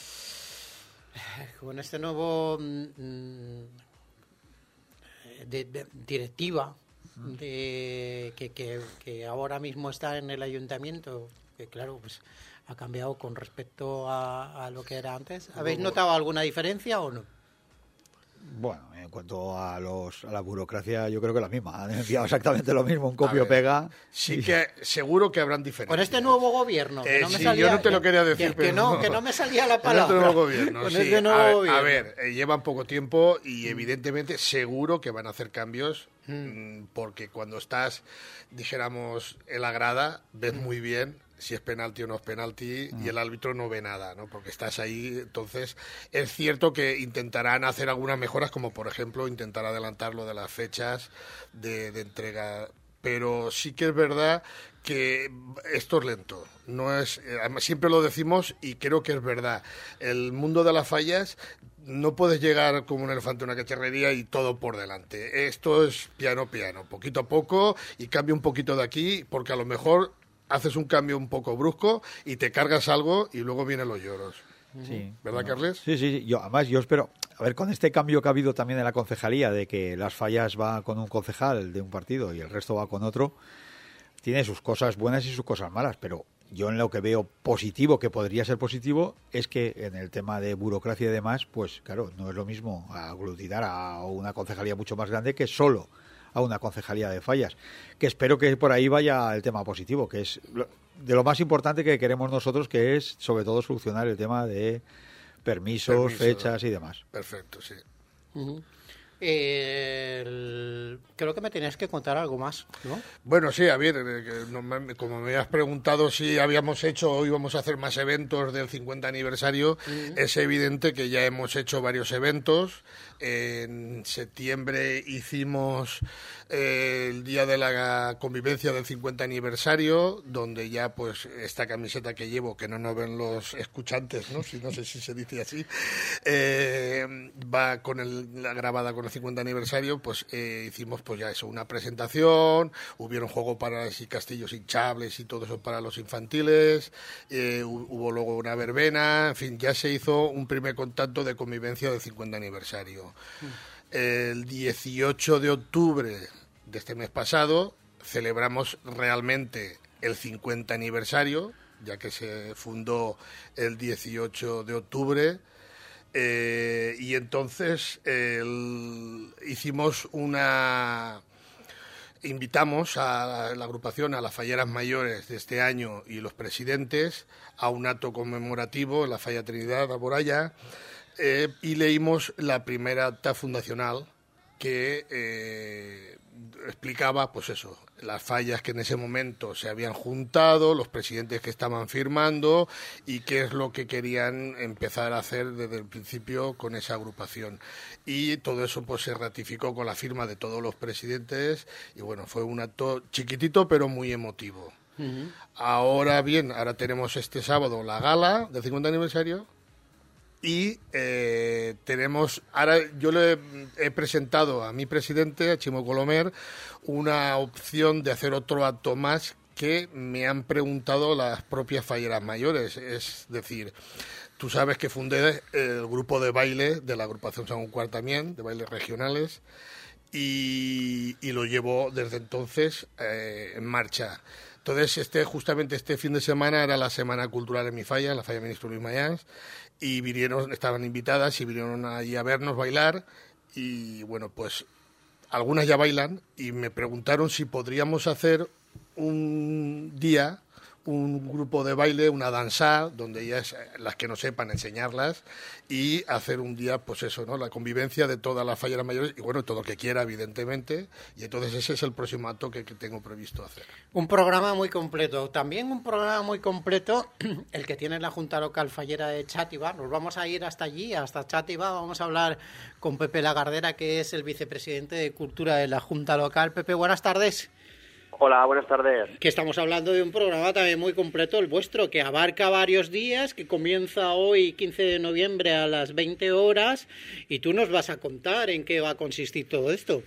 A: con este nuevo mm, De, de, directiva de, que, que, que ahora mismo está en el ayuntamiento, que claro, pues ha cambiado con respecto a, a lo que era antes. ¿Habéis notado alguna diferencia o no?
B: Bueno, en cuanto a los a la burocracia, yo creo que la misma. Han enviado exactamente lo mismo, un copio-pega.
C: Sí y... que seguro que habrán diferencias.
A: Con este nuevo gobierno, que
C: eh,
A: no me
C: sí,
A: salía,
C: yo no te lo quería decir,
A: que,
C: pero
A: que no,
C: no.
A: que no me salía la palabra.
C: Con este nuevo gobierno,
A: Con
C: sí.
A: este nuevo
C: a ver,
A: gobierno.
C: A ver eh, llevan poco tiempo y evidentemente seguro que van a hacer cambios mm. porque cuando estás, dijéramos, en la grada, ves mm. muy bien si es penalti o no es penalti, mm. y el árbitro no ve nada, ¿no? Porque estás ahí. Entonces, es cierto que intentarán hacer algunas mejoras, como por ejemplo intentar adelantar lo de las fechas de, de entrega, pero sí que es verdad que esto es lento. No es, además, siempre lo decimos y creo que es verdad. El mundo de las fallas no puedes llegar como un elefante a una cacharrería y todo por delante. Esto es piano piano, poquito a poco, y cambia un poquito de aquí, porque a lo mejor haces un cambio un poco brusco y te cargas algo y luego vienen los lloros.
B: Sí.
C: ¿Verdad,
B: No.
C: Carles?
B: Sí, sí, sí. Yo, además, yo espero... A ver, con este cambio que ha habido también en la concejalía, de que las fallas va con un concejal de un partido y el resto va con otro, tiene sus cosas buenas y sus cosas malas, pero yo en lo que veo positivo, que podría ser positivo, es que en el tema de burocracia y demás, pues claro, no es lo mismo aglutinar a una concejalía mucho más grande que solo a una concejalía de fallas, que espero que por ahí vaya el tema positivo, que es de lo más importante que queremos nosotros, que es sobre todo solucionar el tema de permisos, Permiso, fechas y demás.
C: Perfecto, sí.
A: Uh-huh. El... Creo que me tenías que contar algo más, ¿no?
C: Bueno, sí, a ver, como me has preguntado si habíamos hecho o íbamos a hacer más eventos del cincuenta aniversario, uh-huh. es evidente que ya hemos hecho varios eventos. En septiembre hicimos eh, el día de la convivencia del cincuenta aniversario, donde ya pues esta camiseta que llevo, que no nos ven los escuchantes, ¿no? Si no sé si se dice así, eh, va con el, la grabada con el cincuenta aniversario, pues eh, hicimos pues ya eso, una presentación, hubieron juego para y castillos hinchables y todo eso para los infantiles, eh, hubo luego una verbena, en fin, ya se hizo un primer contacto de convivencia del cincuenta aniversario. El dieciocho de octubre de este mes pasado celebramos realmente el cincuenta aniversario, ya que se fundó el dieciocho de octubre. Eh, y entonces el, hicimos una... Invitamos a la agrupación, a las falleras mayores de este año y los presidentes a un acto conmemorativo en la Falla Trinidad, a Boraya, eh, y leímos la primera acta fundacional que eh, explicaba, pues eso, las fallas que en ese momento se habían juntado, los presidentes que estaban firmando y qué es lo que querían empezar a hacer desde el principio con esa agrupación. Y todo eso pues se ratificó con la firma de todos los presidentes y bueno, fue un acto chiquitito pero muy emotivo. Uh-huh. Ahora bien, ahora tenemos este sábado la gala del cincuenta aniversario. Y eh, tenemos, ahora yo le he presentado a mi presidente, a Chimo Colomer, una opción de hacer otro acto más que me han preguntado las propias falleras mayores. Es decir, tú sabes que fundé el grupo de baile de la agrupación Sagún Cuart también, de bailes regionales, y, y lo llevo desde entonces eh, en marcha. Entonces, este, justamente este fin de semana era la Semana Cultural en mi falla, en la falla Ministro Luis Mayans, y vinieron, estaban invitadas y vinieron allí a vernos bailar y bueno, pues algunas ya bailan y me preguntaron si podríamos hacer un día un grupo de baile, una danza, donde ellas, las que no sepan, enseñarlas y hacer un día, pues eso, ¿no? La convivencia de todas las falleras mayores y bueno, todo lo que quiera, evidentemente. Y entonces ese es el próximo acto que, que tengo previsto hacer.
A: Un programa muy completo. También un programa muy completo, el que tiene la Junta Local Fallera de Xàtiva. Nos vamos a ir hasta allí, hasta Xàtiva. Vamos a hablar con Pepe Lagardera, que es el vicepresidente de Cultura de la Junta Local. Pepe, buenas tardes.
I: Hola, buenas tardes.
A: Que estamos hablando de un programa también muy completo, el vuestro, que abarca varios días, que comienza hoy, quince de noviembre, a las veinte horas, y tú nos vas a contar en qué va a consistir todo esto.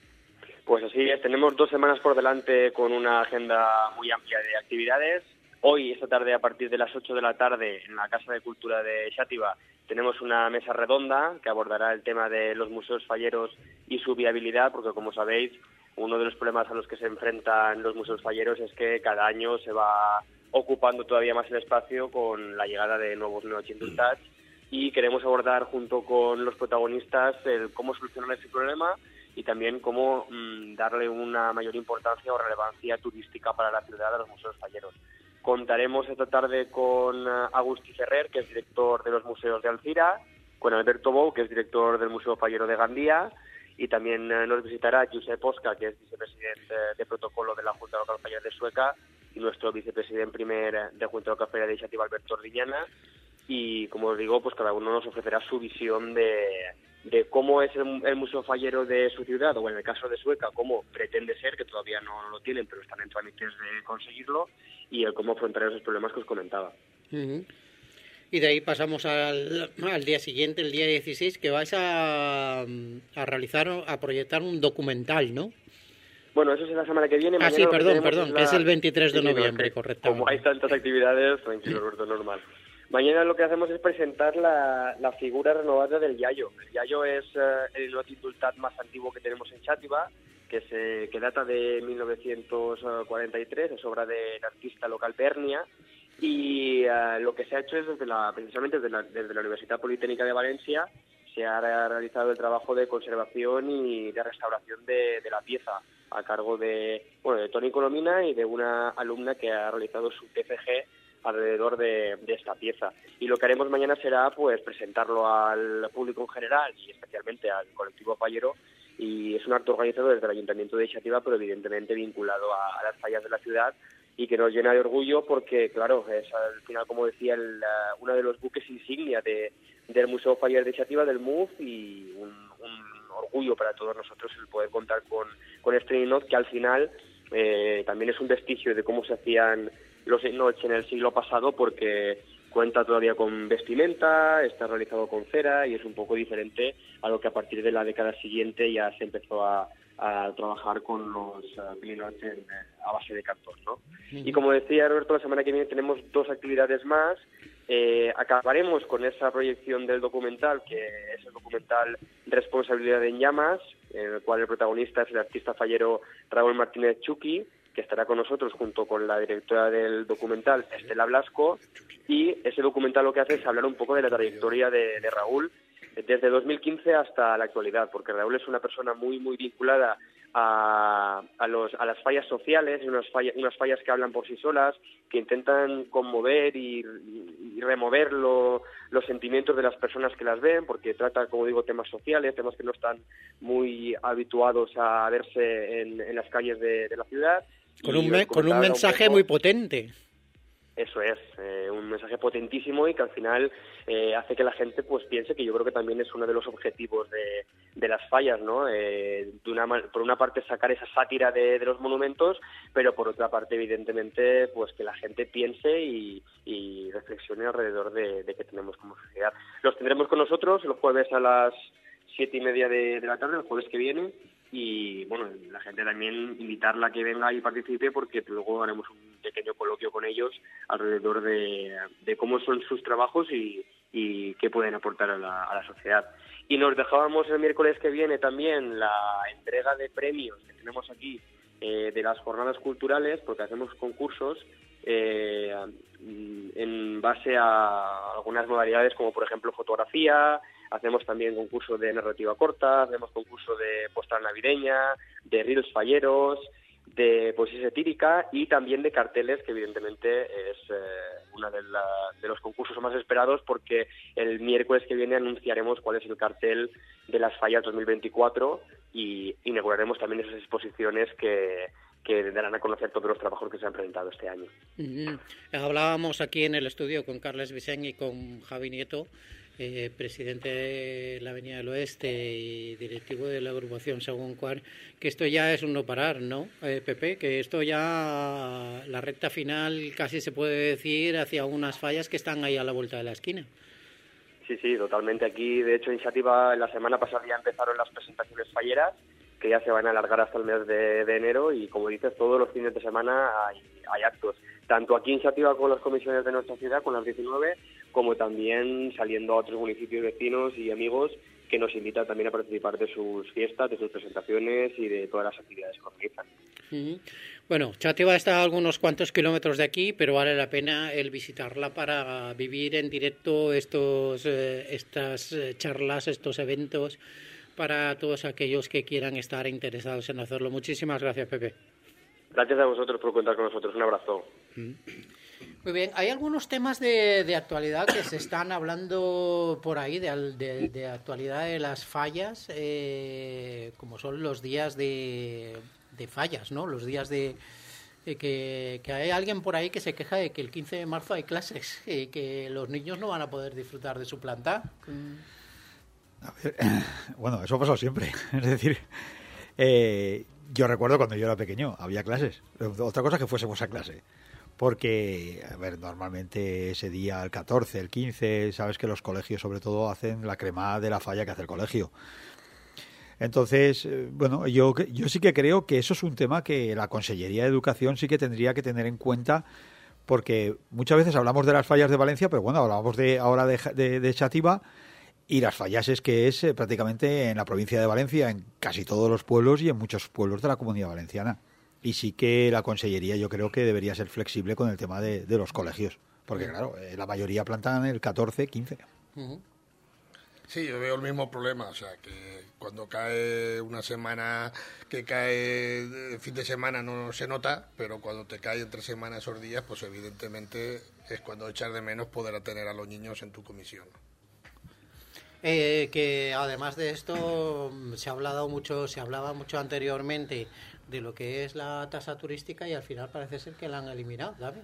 I: Pues así es, tenemos dos semanas por delante con una agenda muy amplia de actividades. Hoy, esta tarde, a partir de las ocho de la tarde, en la Casa de Cultura de Xàtiva, tenemos una mesa redonda que abordará el tema de los museos falleros y su viabilidad, porque como sabéis, uno de los problemas a los que se enfrentan los museos falleros es que cada año se va ocupando todavía más el espacio con la llegada de nuevos neoindultats y queremos abordar junto con los protagonistas el cómo solucionar ese problema y también cómo mmm, darle una mayor importancia o relevancia turística para la ciudad a los museos falleros. Contaremos esta tarde con Agustí Ferrer, que es director de los museos de Alcira, con Alberto Bou, que es director del Museo Fallero de Gandía, y también eh, nos visitará Josep Osca, que es vicepresidente de protocolo de la Junta Local Fallera de Sueca, y nuestro vicepresidente primer de Junta Local Fallera de Xàtiva, Alberto Ordiñana, y como os digo, pues cada uno nos ofrecerá su visión de, de cómo es el, el museo fallero de su ciudad, o en el caso de Sueca, cómo pretende ser, que todavía no lo tienen, pero están en trámites de conseguirlo, y el cómo afrontar esos problemas que os comentaba.
A: Uh-huh. Y de ahí pasamos al, al día siguiente, el día dieciséis, que vais a, a realizar, a proyectar un documental, ¿no?
I: Bueno, eso es la semana que viene.
A: Ah, sí, perdón, perdón, es la... que es el veintitrés de noviembre, correcto.
I: Como hay tantas actividades, tranquilo, Roberto, normal. Mañana lo que hacemos es presentar la, la figura renovada del Yayo. El Yayo es uh, el neoindultat más antiguo que tenemos en Xàtiva, que, se, que data de mil novecientos cuarenta y tres, es obra del artista local Bernia. Y uh, lo que se ha hecho es, desde la, precisamente desde la, desde la Universidad Politécnica de Valencia, se ha realizado el trabajo de conservación y de restauración de, de la pieza a cargo de, bueno, de Toni Colomina y de una alumna que ha realizado su T F G alrededor de, de esta pieza. Y lo que haremos mañana será pues presentarlo al público en general y especialmente al colectivo fallero, y es un acto organizado desde el Ayuntamiento de Xàtiva, pero evidentemente vinculado a, a las fallas de la ciudad, y que nos llena de orgullo porque, claro, es al final, como decía, el, uh, uno de los buques insignia de, del Museo Faller de Xàtiva, del M U F, y un, un orgullo para todos nosotros el poder contar con, con este ninot, que al final eh, también es un vestigio de cómo se hacían los ninots en el siglo pasado, porque cuenta todavía con vestimenta, está realizado con cera y es un poco diferente a lo que a partir de la década siguiente ya se empezó a a trabajar con los uh, ninots en, a base de cartón, ¿no? Uh-huh. Y como decía Roberto, la semana que viene tenemos dos actividades más. Eh, acabaremos con esa proyección del documental, que es el documental Responsabilidad en Llamas, en el cual el protagonista es el artista fallero Raúl Martínez Chuqui, que estará con nosotros junto con la directora del documental, Estela Blasco, y ese documental lo que hace es hablar un poco de la trayectoria de, de Raúl desde dos mil quince hasta la actualidad, porque Raúl es una persona muy, muy vinculada a, a, los, a las fallas sociales, unas fallas, unas fallas que hablan por sí solas, que intentan conmover y, y remover lo, los sentimientos de las personas que las ven, porque trata, como digo, temas sociales, temas que no están muy habituados a verse en, en las calles de, de la ciudad.
A: Con un, me, con un mensaje un poco, muy potente.
I: Eso es, eh, un mensaje potentísimo y que al final eh, hace que la gente pues piense, que yo creo que también es uno de los objetivos de, de las fallas, ¿no? Eh, de una, por una parte sacar esa sátira de, de los monumentos, pero por otra parte evidentemente pues que la gente piense y, y reflexione alrededor de, de qué tenemos como sociedad. Los tendremos con nosotros los jueves a las siete y media de, de la tarde, el jueves que viene. Y bueno, la gente también invitarla a que venga y participe, porque luego haremos un pequeño coloquio con ellos alrededor de, de cómo son sus trabajos y, y qué pueden aportar a la, a la sociedad. Y nos dejábamos el miércoles que viene también la entrega de premios que tenemos aquí eh, de las jornadas culturales, porque hacemos concursos eh, en base a algunas modalidades como por ejemplo fotografía. Hacemos también concurso de narrativa corta, hacemos concurso de postal navideña, de reels falleros, de poesía satírica y también de carteles, que evidentemente es eh, uno de, la, de los concursos más esperados, porque el miércoles que viene anunciaremos cuál es el cartel de las fallas dos mil veinticuatro y inauguraremos también esas exposiciones que, que darán a conocer todos los trabajos que se han presentado este año.
A: Mm-hmm. Hablábamos aquí en el estudio con Carles Vicent y con Javi Nieto, Eh, presidente de la Avenida del Oeste y directivo de la agrupación Según Quart, que esto ya es un no parar, ¿no, eh, Pepe? Que esto ya, la recta final casi se puede decir hacia unas fallas que están ahí a la vuelta de la esquina.
I: Sí, sí, totalmente. Aquí, de hecho, en Xàtiva la semana pasada ya empezaron las presentaciones falleras, que ya se van a alargar hasta el mes de, de enero, y como dices, todos los fines de semana hay, hay actos, tanto aquí en Xàtiva con las comisiones de nuestra ciudad, con las diecinueve, como también saliendo a otros municipios vecinos y amigos que nos invitan también a participar de sus fiestas, de sus presentaciones y de todas las actividades que organizan.
A: Mm-hmm. Bueno, Xàtiva está a algunos cuantos kilómetros de aquí, pero vale la pena el visitarla para vivir en directo estos, eh, estas eh, charlas, estos eventos, para todos aquellos que quieran estar interesados en hacerlo. Muchísimas gracias, Pepe.
I: Gracias a vosotros por contar con nosotros. Un abrazo.
A: Muy bien, hay algunos temas de, de actualidad que se están hablando por ahí, de, de, de actualidad de las fallas, eh, como son los días de, de fallas, ¿no? Los días de... de que, que hay alguien por ahí que se queja de que el quince de marzo hay clases y que los niños no van a poder disfrutar de su planta.
B: A ver, bueno, eso ha pasado siempre. Es decir, eh, yo recuerdo cuando yo era pequeño, había clases. Otra cosa es que fuésemos a clase. Porque, a ver, normalmente ese día, el catorce, el quince, sabes que los colegios sobre todo hacen la cremada de la falla que hace el colegio. Entonces, eh, bueno, yo, yo sí que creo que eso es un tema que la Consellería de Educación sí que tendría que tener en cuenta, porque muchas veces hablamos de las fallas de Valencia, pero bueno, hablamos de ahora de, de, de Xàtiva, y las fallas es que es eh, prácticamente en la provincia de Valencia, en casi todos los pueblos y en muchos pueblos de la Comunidad Valenciana. Y sí que la Consellería yo creo que debería ser flexible con el tema de, de los colegios, porque claro, eh, la mayoría plantan el catorce, quince.
A: Uh-huh.
C: Sí, yo veo el mismo problema, o sea, que cuando cae una semana, que cae fin de semana no se nota, pero cuando te cae entre semanas esos días, pues evidentemente es cuando echas de menos poder tener a los niños en tu comisión.
A: Eh, que además de esto se ha hablado mucho, se hablaba mucho anteriormente de lo que es la tasa turística, y al final parece ser que la han eliminado, David.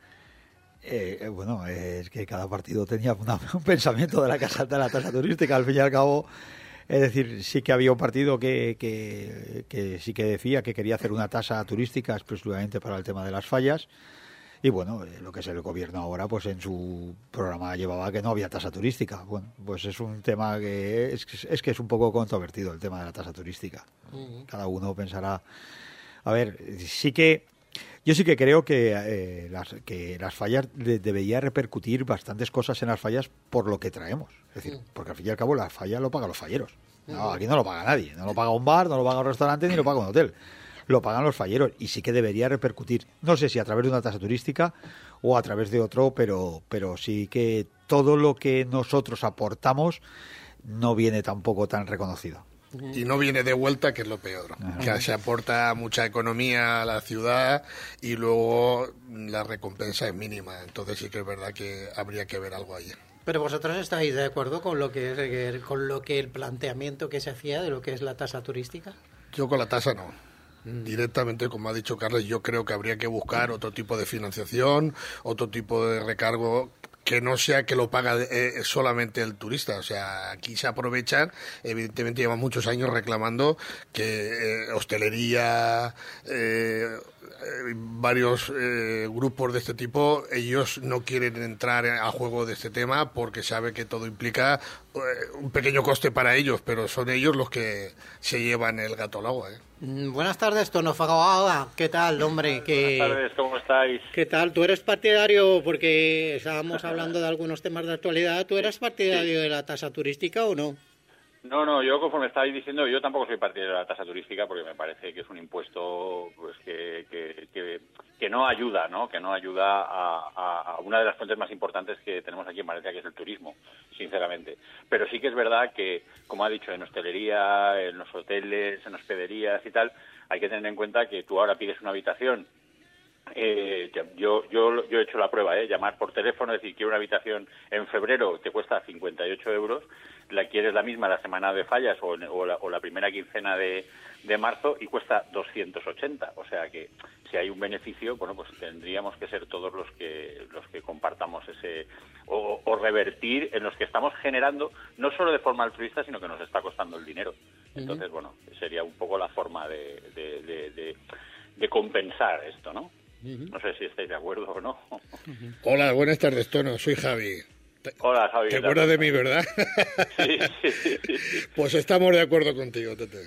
B: Eh, bueno, es que cada partido tenía una, un pensamiento de la, casa, de la tasa turística, al fin y al cabo. Es decir, sí que había un partido que, que, que sí que decía que quería hacer una tasa turística exclusivamente para el tema de las fallas. Y bueno, eh, lo que es el gobierno ahora, pues en su programa llevaba que no había tasa turística. Bueno, pues es un tema que es, es que es un poco controvertido el tema de la tasa turística. Uh-huh. Cada uno pensará... A ver, sí que... Yo sí que creo que, eh, las, que las fallas de, debería repercutir bastantes cosas en las fallas por lo que traemos. Es decir, uh-huh. porque al fin y al cabo las fallas lo pagan los falleros. No, aquí no lo paga nadie. No lo paga un bar, no lo paga un restaurante, ni lo paga un hotel. Lo pagan los falleros, y sí que debería repercutir, no sé si a través de una tasa turística o a través de otro, pero, pero sí que todo lo que nosotros aportamos no viene tampoco tan reconocido.
C: y no viene de vuelta, que es lo peor. Que se aporta mucha economía a la ciudad y luego la recompensa es mínima. Entonces sí que es verdad que habría que ver algo ahí.
A: Pero vosotros estáis de acuerdo con lo que con lo que el planteamiento que se hacía de lo que es la tasa turística.
C: Yo con la tasa no. Mm. Directamente, como ha dicho Carlos, yo creo que habría que buscar otro tipo de financiación, otro tipo de recargo que no sea que lo paga eh, solamente el turista. O sea, aquí se aprovechan, evidentemente llevan muchos años reclamando que eh, hostelería, eh, eh, varios eh, grupos de este tipo, ellos no quieren entrar a juego de este tema porque sabe que todo implica eh, un pequeño coste para ellos, pero son ellos los que se llevan el gato al agua, ¿eh?
A: Buenas tardes, Tono Fagawa. ¿Qué tal, hombre? ¿Qué...
J: Buenas tardes, ¿cómo estáis?
A: ¿Qué tal? ¿Tú eres partidario, porque estábamos hablando de algunos temas de actualidad, ¿tú eres partidario de la tasa turística o no?
J: No, no, yo conforme estáis diciendo, yo tampoco soy partidario de la tasa turística porque me parece que es un impuesto pues que, que, que, que no ayuda, ¿no? Que no ayuda a, a, a una de las fuentes más importantes que tenemos aquí en Valencia, que es el turismo, sinceramente. Pero sí que es verdad que, como ha dicho, en hostelería, en los hoteles, en hospederías y tal, hay que tener en cuenta que tú ahora pides una habitación. Eh, yo, yo yo he hecho la prueba, ¿eh? Llamar por teléfono, decir quiero una habitación en febrero, te cuesta cincuenta y ocho euros, la quieres la misma la semana de fallas o, o, la, o la primera quincena de, de marzo y cuesta doscientos ochenta, o sea que si hay un beneficio, bueno, pues tendríamos que ser todos los que los que compartamos ese o, o revertir en los que estamos generando, no solo de forma altruista, sino que nos está costando el dinero. Entonces, uh-huh. bueno, sería un poco la forma de, de, de, de, de compensar esto, ¿no? No sé si estáis de acuerdo o no.
C: Hola, buenas tardes, Tono. Soy Javi.
J: Hola, Javi.
C: ¿Te acuerdas de mí, verdad?
J: Sí, sí, sí, sí.
C: Pues estamos de acuerdo contigo, Tete.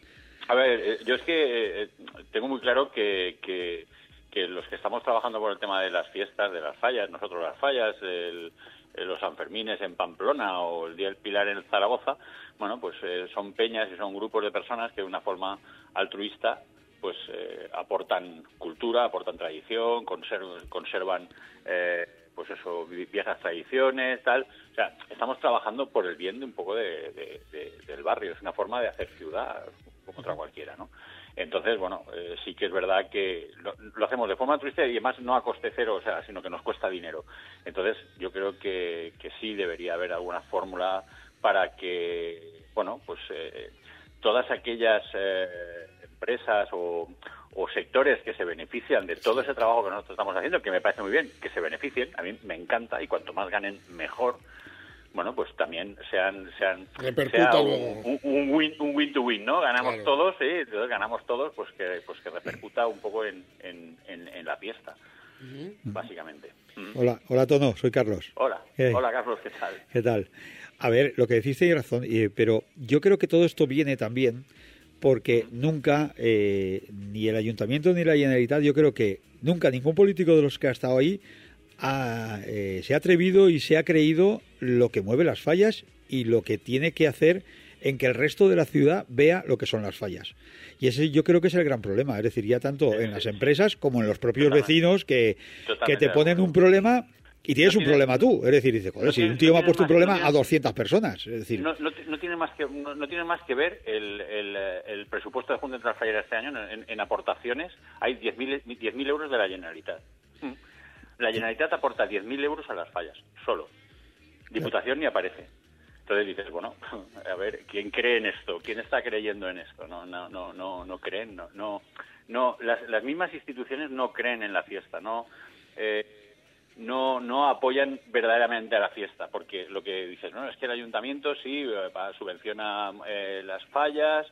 J: A ver, yo es que tengo muy claro que, que, que los que estamos trabajando por el tema de las fiestas, de las fallas, nosotros las fallas, el, los Sanfermines en Pamplona o el Día del Pilar en Zaragoza, bueno, pues eh, son peñas y son grupos de personas que de una forma altruista pues eh, aportan cultura, aportan tradición, conservan, conservan eh, pues eso, viejas tradiciones, tal. O sea, estamos trabajando por el bien de un poco de, de, de, del barrio. Es una forma de hacer ciudad, como otra cualquiera, ¿no? Entonces, bueno, eh, sí que es verdad que lo, lo hacemos de forma altruista y además no a coste cero, o sea, sino que nos cuesta dinero. Entonces, yo creo que, que sí debería haber alguna fórmula para que, bueno, pues eh, todas aquellas eh, empresas o, o sectores que se benefician de todo ese trabajo que nosotros estamos haciendo, que me parece muy bien, que se beneficien, a mí me encanta, y cuanto más ganen, mejor. Bueno, pues también sean sean sea un, un win un win to win, ¿no? Ganamos claro. todos, sí, entonces ganamos todos, pues que pues que repercuta un poco en, en, en, en la fiesta, uh-huh. básicamente. Uh-huh.
B: Hola, hola Tono, soy Carlos.
J: Hola,
B: ¿Qué?
J: Hola Carlos, ¿qué tal?
B: ¿Qué tal? A ver, lo que decís tiene razón, eh, pero yo creo que todo esto viene también porque nunca, eh, ni el Ayuntamiento ni la Generalitat, yo creo que nunca ningún político de los que ha estado ahí ha, eh, se ha atrevido y se ha creído lo que mueve las fallas y lo que tiene que hacer en que el resto de la ciudad vea lo que son las fallas. Y ese yo creo que es el gran problema, es decir, ya tanto en las empresas como en los propios Totalmente. vecinos que, que te ponen un problema y tienes no un tiene, problema tú. Es decir, dices, joder, no si tiene, un tío no me ha puesto un problema no tiene, a doscientas personas. Es decir,
J: no, no, no, tiene más que, no, no tiene más que ver el, el, el presupuesto de Junta Central Fallera este año en, en aportaciones. Hay diez mil euros de la Generalitat. La Generalitat aporta diez mil euros a las fallas, solo. Diputación ni aparece. Entonces dices, bueno, a ver, ¿quién cree en esto? ¿Quién está creyendo en esto? No, no, no, no, no creen, no, no, no las, las mismas instituciones no creen en la fiesta, no, eh, no, no apoyan verdaderamente a la fiesta, porque lo que dices, no, es que el ayuntamiento sí subvenciona eh, las fallas,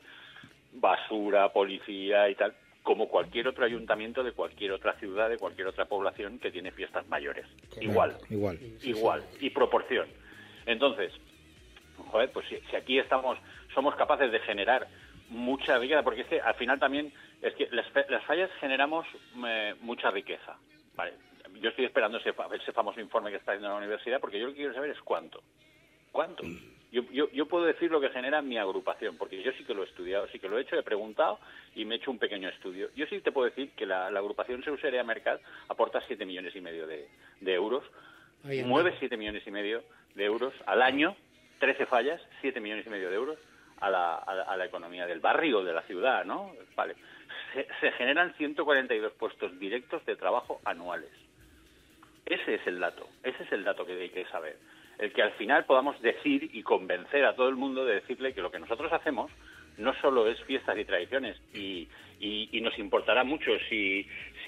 J: basura, policía y tal, como cualquier otro ayuntamiento de cualquier otra ciudad, de cualquier otra población que tiene fiestas mayores. Correcto. Igual,
B: igual,
J: igual, y proporción. Entonces, joder, pues si, si aquí estamos, somos capaces de generar mucha riqueza, porque es que al final también es que las, las fallas generamos eh, mucha riqueza, ¿vale? Yo estoy esperando ese, ese famoso informe que está haciendo la universidad, porque yo lo que quiero saber es cuánto. ¿Cuánto? Yo, yo, yo puedo decir lo que genera mi agrupación, porque yo sí que lo he estudiado, sí que lo he hecho, he preguntado y me he hecho un pequeño estudio. Yo sí te puedo decir que la, la agrupación Seuserea Mercat aporta siete millones y medio de, de euros, mueve siete millones y medio de euros al año, trece fallas, siete millones y medio de euros a la, a la, a la economía del barrio, de la ciudad, ¿no? Vale. Se, se generan ciento cuarenta y dos puestos directos de trabajo anuales. Ese es el dato, ese es el dato que hay que saber. El que al final podamos decir y convencer a todo el mundo de decirle que lo que nosotros hacemos no solo es fiestas y tradiciones, y, y, y nos importará mucho si,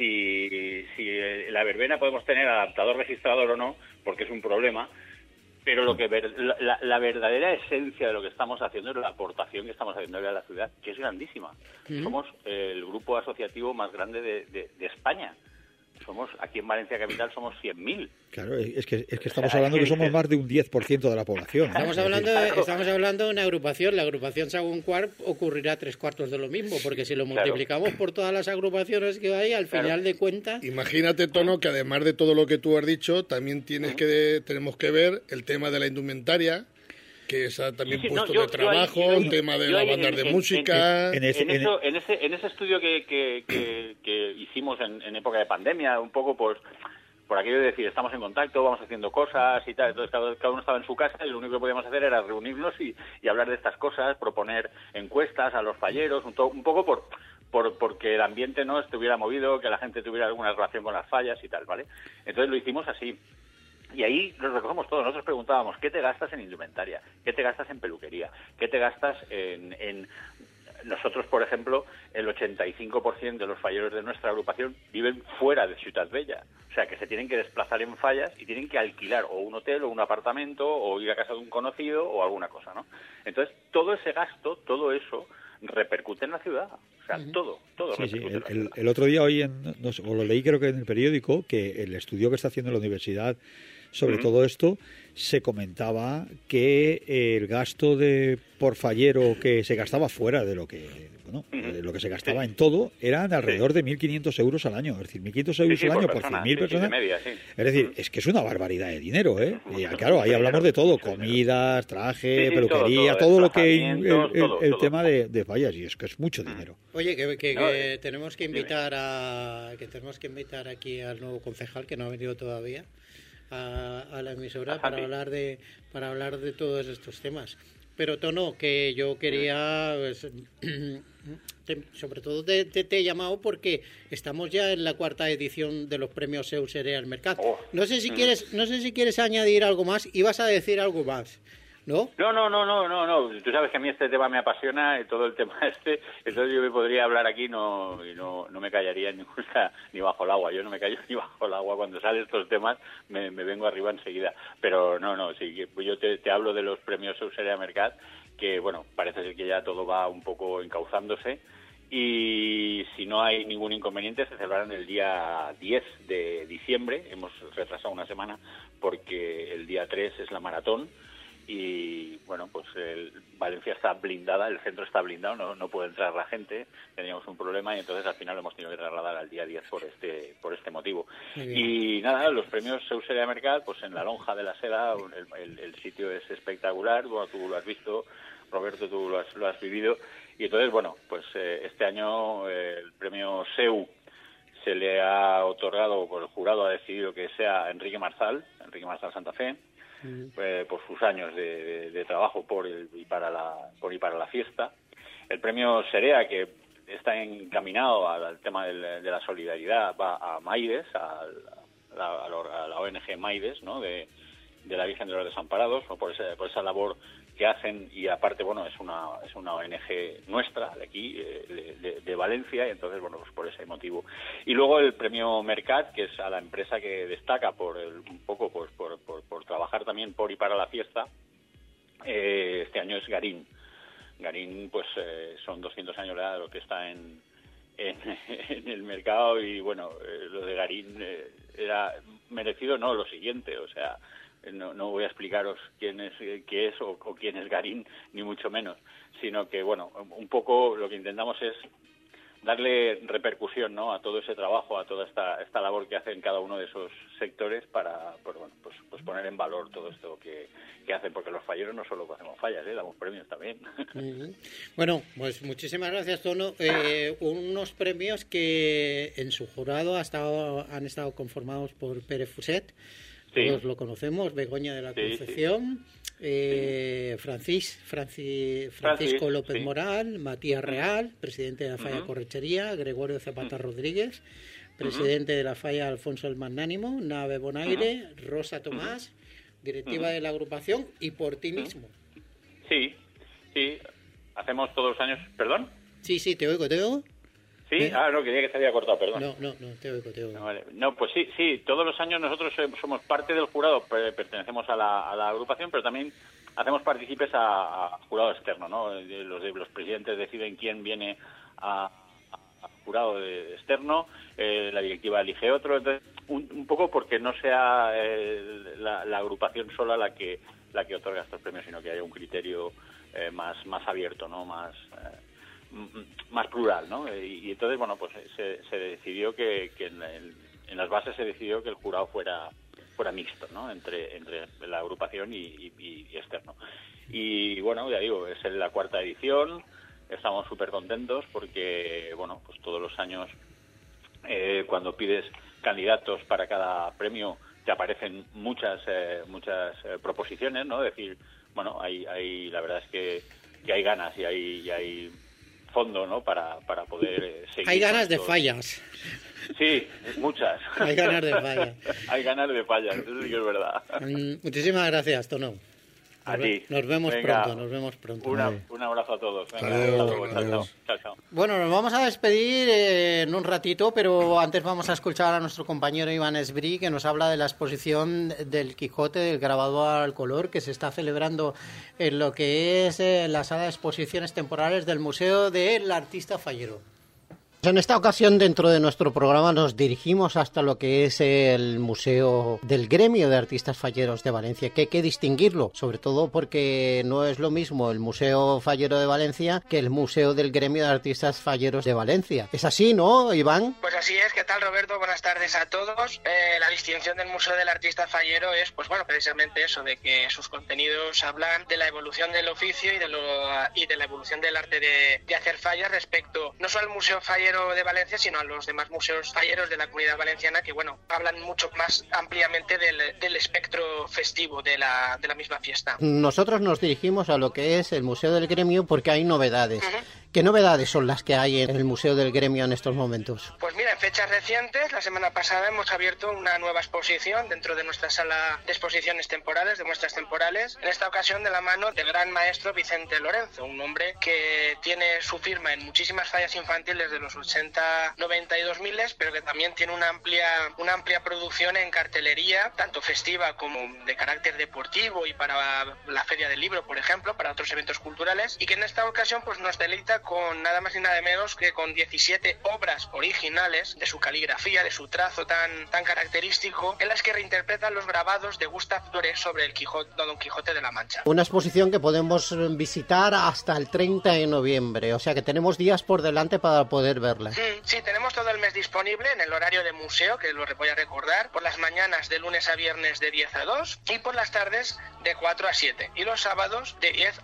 J: si, si la verbena podemos tener adaptador registrador o no, porque es un problema, pero lo que ver, la, la verdadera esencia de lo que estamos haciendo es la aportación que estamos haciendo a la ciudad, que es grandísima. Mm. Somos el grupo asociativo más grande de, de, de España. Somos, aquí en Valencia Capital somos cien mil.
B: Claro, es que, es que estamos hablando que somos más de un diez por ciento de la población.
A: Estamos hablando de, estamos hablando de una agrupación. La agrupación Sagún Quart ocurrirá tres cuartos de lo mismo, porque si lo multiplicamos claro. por todas las agrupaciones que hay, al final claro. de cuentas...
C: Imagínate, Tono, que además de todo lo que tú has dicho, también tienes que tenemos que ver el tema de la indumentaria, que es también sí, sí, puesto no, yo, de trabajo, ahí, el yo, tema de las bandas de en, música...
J: En, en, en, en, eso, en, ese, en ese estudio que, que, que, que hicimos en, en época de pandemia, un poco pues por aquello de decir, estamos en contacto, vamos haciendo cosas y tal, entonces cada, cada uno estaba en su casa y lo único que podíamos hacer era reunirnos y, y hablar de estas cosas, proponer encuestas a los falleros, un, to, un poco por... Por, porque el ambiente no estuviera movido, que la gente tuviera alguna relación con las fallas y tal, ¿vale? Entonces lo hicimos así. Y ahí lo recogemos todo. Nosotros preguntábamos, ¿qué te gastas en indumentaria? ¿Qué te gastas en peluquería? ¿Qué te gastas en...? en... Nosotros, por ejemplo, el ochenta y cinco por ciento de los falleros de nuestra agrupación viven fuera de Ciutat Bella. O sea, que se tienen que desplazar en fallas y tienen que alquilar o un hotel o un apartamento o ir a casa de un conocido o alguna cosa, ¿no? Entonces, todo ese gasto, todo eso, repercute en la ciudad. O sea, uh-huh. todo, todo
B: sí,
J: repercute
B: sí. El,
J: en la ciudad.
B: El, el otro día, hoy, en, no sé, o lo leí creo que en el periódico, que el estudio que está haciendo la universidad sobre uh-huh. todo esto, se comentaba que el gasto de por fallero que se gastaba fuera de lo que bueno uh-huh. de lo que se gastaba sí. en todo eran alrededor sí. de mil quinientos euros al año, es decir, mil quinientos euros sí, sí, al año por, persona, por cien mil sí, personas. Sí, media, sí. Es decir, uh-huh. es que es una barbaridad de dinero, ¿eh? Y, claro, ahí hablamos de todo, comidas, traje, sí, sí, peluquería, todo, todo, todo lo que el, el, todo, el todo. tema de, de fallas, y es que es mucho dinero.
A: Oye, que, que, no, que tenemos que invitar a que tenemos que invitar aquí al nuevo concejal que no ha venido todavía. A, a la emisora Ajá, para sí. hablar de para hablar de todos estos temas. Pero Tono, que yo quería pues, te, sobre todo te, te, te he llamado porque estamos ya en la cuarta edición de los premios Seu Cereal Mercat. Oh. No sé si quieres no sé si quieres añadir algo más. Ibas a decir algo más, ¿no?
J: No, no, no, no, no, no. Tú sabes que a mí este tema me apasiona, y todo el tema este, entonces yo me podría hablar aquí no, y no, no me callaría ni, ni bajo el agua. Yo no me callo ni bajo el agua. Cuando salen estos temas me, me vengo arriba enseguida. Pero no, no, sí, yo te, te hablo de los premios Seu Cereal Mercat, que bueno, parece ser que ya todo va un poco encauzándose. Y si no hay ningún inconveniente, se celebrarán el día diez de diciembre. Hemos retrasado una semana porque el día tres es la maratón. Y bueno, pues el, Valencia está blindada, el centro está blindado, no, no puede entrar la gente, teníamos un problema y entonces al final lo hemos tenido que trasladar al día diez por este por este motivo. Y nada, los premios Seu Cereal Mercat, pues en la lonja de la Seda, el, el, el sitio es espectacular, bueno, tú lo has visto, Roberto, tú lo has, lo has vivido, y entonces bueno, pues eh, este año eh, el premio Seu se le ha otorgado, por el jurado ha decidido que sea Enrique Marzal, Enrique Marzal Santa Fe, Eh, por sus años de, de, de trabajo por el, y para la por y para la fiesta. El premio Serea, que está encaminado al, al tema del, de la solidaridad, va a Maides, a la, a la, a la O N G Maides, ¿no? de, de la Virgen de los Desamparados, ¿no? por, ese, por esa labor que hacen, y aparte, bueno, es una es una O N G nuestra, de aquí, de, de, de Valencia, y entonces, bueno, pues por ese motivo. Y luego el premio Mercat, que es a la empresa que destaca por el, un poco pues por, por, por trabajar también por y para la fiesta, eh, este año es Garín. Garín, pues eh, son doscientos años de lo que está en, en, en el mercado, y bueno, eh, lo de Garín eh, era merecido, no, lo siguiente, o sea, No, no voy a explicaros quién es, qué es o, o quién es Garín, ni mucho menos, sino que, bueno, un poco lo que intentamos es darle repercusión, ¿no?, a todo ese trabajo, a toda esta esta labor que hacen cada uno de esos sectores para, pues, bueno, pues, pues poner en valor todo esto que, que hacen, porque los falleros no solo hacemos fallas, ¿eh? Damos premios también.
A: Uh-huh. Bueno, pues muchísimas gracias, Tono. Eh, unos premios que en su jurado ha estado, han estado conformados por Pere Fuset,
J: Sí.
A: Todos lo conocemos, Begoña de la
J: Sí,
A: Concepción, sí. Eh, Francis, Francis, Francisco
J: Francis,
A: López
J: sí.
A: Moral, Matías Real, presidente de la Falla
J: Uh-huh.
A: Correchería, Gregorio Zapata
J: Uh-huh.
A: Rodríguez, presidente uh-huh. de la Falla Alfonso el Magnánimo, Nave Bonaire, uh-huh. Rosa Tomás, uh-huh. directiva uh-huh. de la agrupación, y por ti mismo.
J: Sí, sí, hacemos todos los años, ¿perdón?
A: Sí, sí, te oigo, te oigo.
J: Sí, ¿Eh? ah, no, quería que se había cortado, perdón.
A: No, no, no, te oigo, te oigo.
J: No, vale. No, pues sí, sí, todos los años nosotros somos parte del jurado, pertenecemos a la, a la agrupación, pero también hacemos partícipes a, a jurado externo, ¿no? Los, los presidentes deciden quién viene a, a jurado de, externo, eh, la directiva elige otro, entonces, un, un poco porque no sea eh, la, la agrupación sola la que la que otorga estos premios, sino que haya un criterio eh, más más abierto, ¿no? Más eh, más plural, ¿no? Y, y entonces, bueno, pues se, se decidió que, que en, el, en las bases se decidió que el jurado fuera fuera mixto, ¿no? Entre entre la agrupación y, y, y externo. Y bueno, ya digo, es la cuarta edición, estamos súper contentos porque, bueno, pues todos los años eh, cuando pides candidatos para cada premio te aparecen muchas eh, muchas eh, proposiciones, ¿no? Es decir, bueno, hay hay la verdad es que, que hay ganas y hay y hay fondo, ¿no? Para, para poder eh, seguir.
A: Hay ganas de
J: estos...
A: fallas.
J: Sí, muchas.
A: Hay ganas de fallas.
J: Hay ganas de fallas, eso sí que es verdad.
A: Mm, muchísimas gracias, Tono.
J: A
A: nos,
J: ti.
A: Nos vemos
J: Venga,
A: pronto, nos vemos pronto.
J: Una, un abrazo a todos. Venga,
B: Adiós,
J: hasta luego. Chao, chao.
B: adiós.
J: Chao, chao.
A: Bueno, nos vamos a despedir eh, en un ratito, pero antes vamos a escuchar a nuestro compañero Iván Esbrí, que nos habla de la exposición del Quijote, del grabado al color, que se está celebrando en lo que es eh, la sala de exposiciones temporales del Museo del Artista Fallero. En esta ocasión, dentro de nuestro programa, nos dirigimos hasta lo que es el Museo del Gremio de Artistas Falleros de Valencia, que hay que distinguirlo, sobre todo porque no es lo mismo el Museo Fallero de Valencia que el Museo del Gremio de Artistas Falleros de Valencia. ¿Es así, no, Iván?
K: Pues así es. ¿Qué tal, Roberto? Buenas tardes a todos. Eh, la distinción del Museo del Artista Fallero es, pues bueno, precisamente eso, de que sus contenidos hablan de la evolución del oficio y de, lo, y de la evolución del arte de, de hacer fallas respecto no solo al Museo Fallero de Valencia, sino a los demás museos falleros de la Comunidad Valenciana, que bueno, hablan mucho más ampliamente del, del espectro festivo de la, de la misma fiesta.
A: Nosotros nos dirigimos a lo que es el Museo del Gremio porque hay novedades. Uh-huh. ¿Qué novedades son las que hay en el Museo del Gremio en estos momentos?
K: Pues mira, en fechas recientes, la semana pasada hemos abierto una nueva exposición dentro de nuestra sala de exposiciones temporales, de muestras temporales, en esta ocasión de la mano del gran maestro Vicente Lorenzo, un hombre que tiene su firma en muchísimas fallas infantiles de los ochenta, noventa y dos mil, pero que también tiene una amplia, una amplia producción en cartelería, tanto festiva como de carácter deportivo y para la Feria del Libro, por ejemplo, para otros eventos culturales, y que en esta ocasión pues nos deleita con nada más y nada menos que con diecisiete obras originales de su caligrafía, de su trazo tan, tan característico, en las que reinterpretan los grabados de Gustav Doré sobre el Quijote, Don Quijote de la Mancha.
A: Una exposición que podemos visitar hasta el treinta de noviembre, o sea que tenemos días por delante para poder verla.
K: Sí, sí, tenemos todo el mes disponible en el horario de museo, que lo voy a recordar, por las mañanas de lunes a viernes de diez a dos y por las tardes de cuatro a siete y los sábados de diez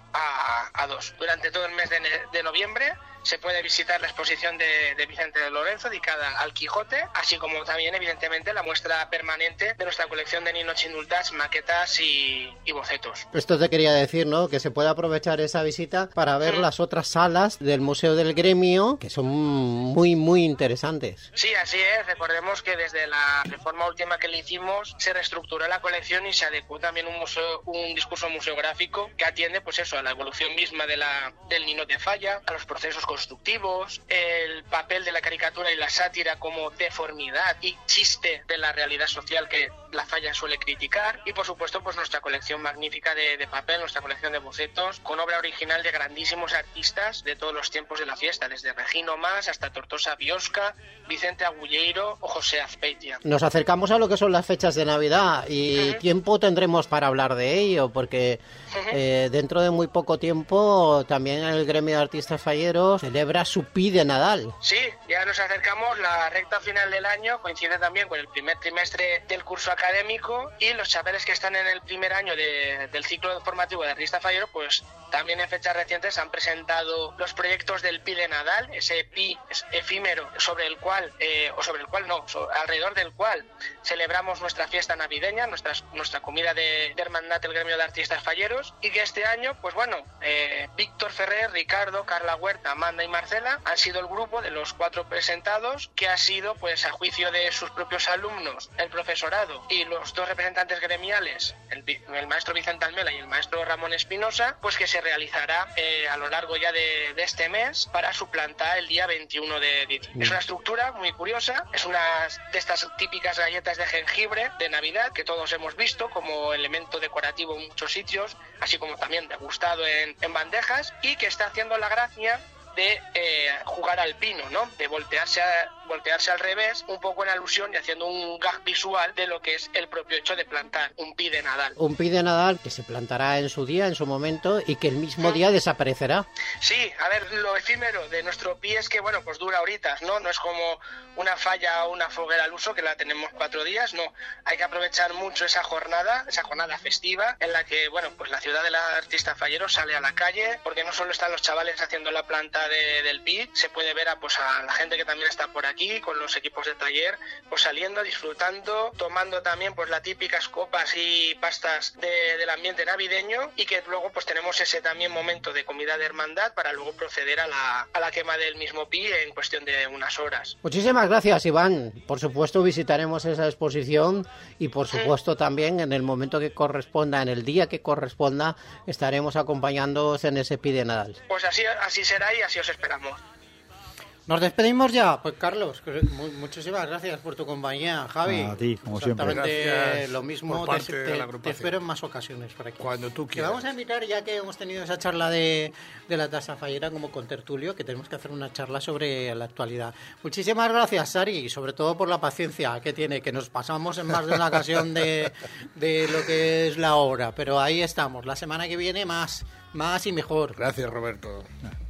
K: a dos. Durante todo el mes de, de noviembre se puede visitar la exposición de, de Vicente de Lorenzo dedicada al Quijote, así como también evidentemente la muestra permanente de nuestra colección de Nino Chindultats, maquetas y, y bocetos.
A: Esto te quería decir, ¿no? Que se puede aprovechar esa visita para ver sí. las otras salas del Museo del Gremio, que son muy, muy interesantes.
K: Sí, así es. Recordemos que desde la reforma última que le hicimos se reestructuró la colección y se adecuó también un, museo, un discurso museográfico que atiende pues eso, a la evolución misma de la, del Nino de Falla, a los procesos constructivos, el papel de la caricatura y la sátira como deformidad y chiste de la realidad social que la Falla suele criticar, y por supuesto pues nuestra colección magnífica de, de papel, nuestra colección de bocetos con obra original de grandísimos artistas de todos los tiempos de la fiesta, desde Regino Mas hasta Tortosa Biosca, Vicente Agulleiro o José Azpeitia.
A: Nos acercamos a lo que son las fechas de Navidad y uh-huh. tiempo tendremos para hablar de ello, porque uh-huh. eh, dentro de muy poco tiempo también el Gremio de Artistas Falleros celebra su Pi de Nadal.
K: Sí, ya nos acercamos, la recta final del año coincide también con el primer trimestre del curso académico y los chavales que están en el primer año de, del ciclo formativo de Artista Fallero pues También en fechas recientes han presentado los proyectos del Pi de Nadal, ese Pi efímero sobre el cual, eh, o sobre el cual no, so, alrededor del cual celebramos nuestra fiesta navideña, nuestra, nuestra comida de, de hermandad del gremio de artistas falleros, y que este año, pues bueno, eh, Víctor Ferrer, Ricardo, Carla Huerta, Amanda y Marcela han sido el grupo de los cuatro presentados, que ha sido, pues a juicio de sus propios alumnos, el profesorado y los dos representantes gremiales, el, el maestro Vicente Almela y el maestro Ramón Espinosa, pues que se realizará eh, a lo largo ya de, de este mes para suplantar el día veintiuno de diciembre. Es una estructura muy curiosa, es una de estas típicas galletas de jengibre de Navidad que todos hemos visto como elemento decorativo en muchos sitios, así como también degustado en, en bandejas, y que está haciendo la gracia de eh, jugar al pino, ¿no? De voltearse, a, voltearse al revés, un poco en alusión y haciendo un gag visual de lo que es el propio hecho de plantar un pi de Nadal.
A: Un pi de Nadal que se plantará en su día, en su momento, y que el mismo día desaparecerá.
K: Sí, a ver, lo efímero de nuestro pi es que, bueno, pues dura horitas, ¿no? No es como una falla o una foguera al uso, que la tenemos cuatro días, no. Hay que aprovechar mucho esa jornada, esa jornada festiva, en la que, bueno, pues la ciudad del artista fallero sale a la calle, porque no solo están los chavales haciendo la planta de, del Pi, se puede ver a, pues, a la gente que también está por aquí, con los equipos de taller, pues saliendo, disfrutando, tomando también pues las típicas copas y pastas de, del ambiente navideño, y que luego pues tenemos ese también momento de comida de hermandad para luego proceder a la, a la quema del mismo Pi en cuestión de unas horas.
A: Muchísimas gracias, Iván. Por supuesto visitaremos esa exposición y por supuesto ¿Mm? también en el momento que corresponda, en el día que corresponda, estaremos acompañándoos en ese Pi de Nadal.
K: Pues así, así será y así os esperamos.
A: Nos despedimos ya. Pues Carlos, muchísimas gracias por tu compañía, Javi.
B: A ti, como siempre.
A: Exactamente lo mismo.
C: Te,
A: te, te espero en más ocasiones por aquí.
C: Cuando tú quieras.
A: Te vamos a invitar, ya que hemos tenido esa charla de, de la tasa fallera como contertulio, que tenemos que hacer una charla sobre la actualidad. Muchísimas gracias, Sari, y sobre todo por la paciencia que tiene, que nos pasamos en más de una ocasión de, de lo que es la obra. Pero ahí estamos. La semana que viene más, más y mejor.
C: Gracias, Roberto.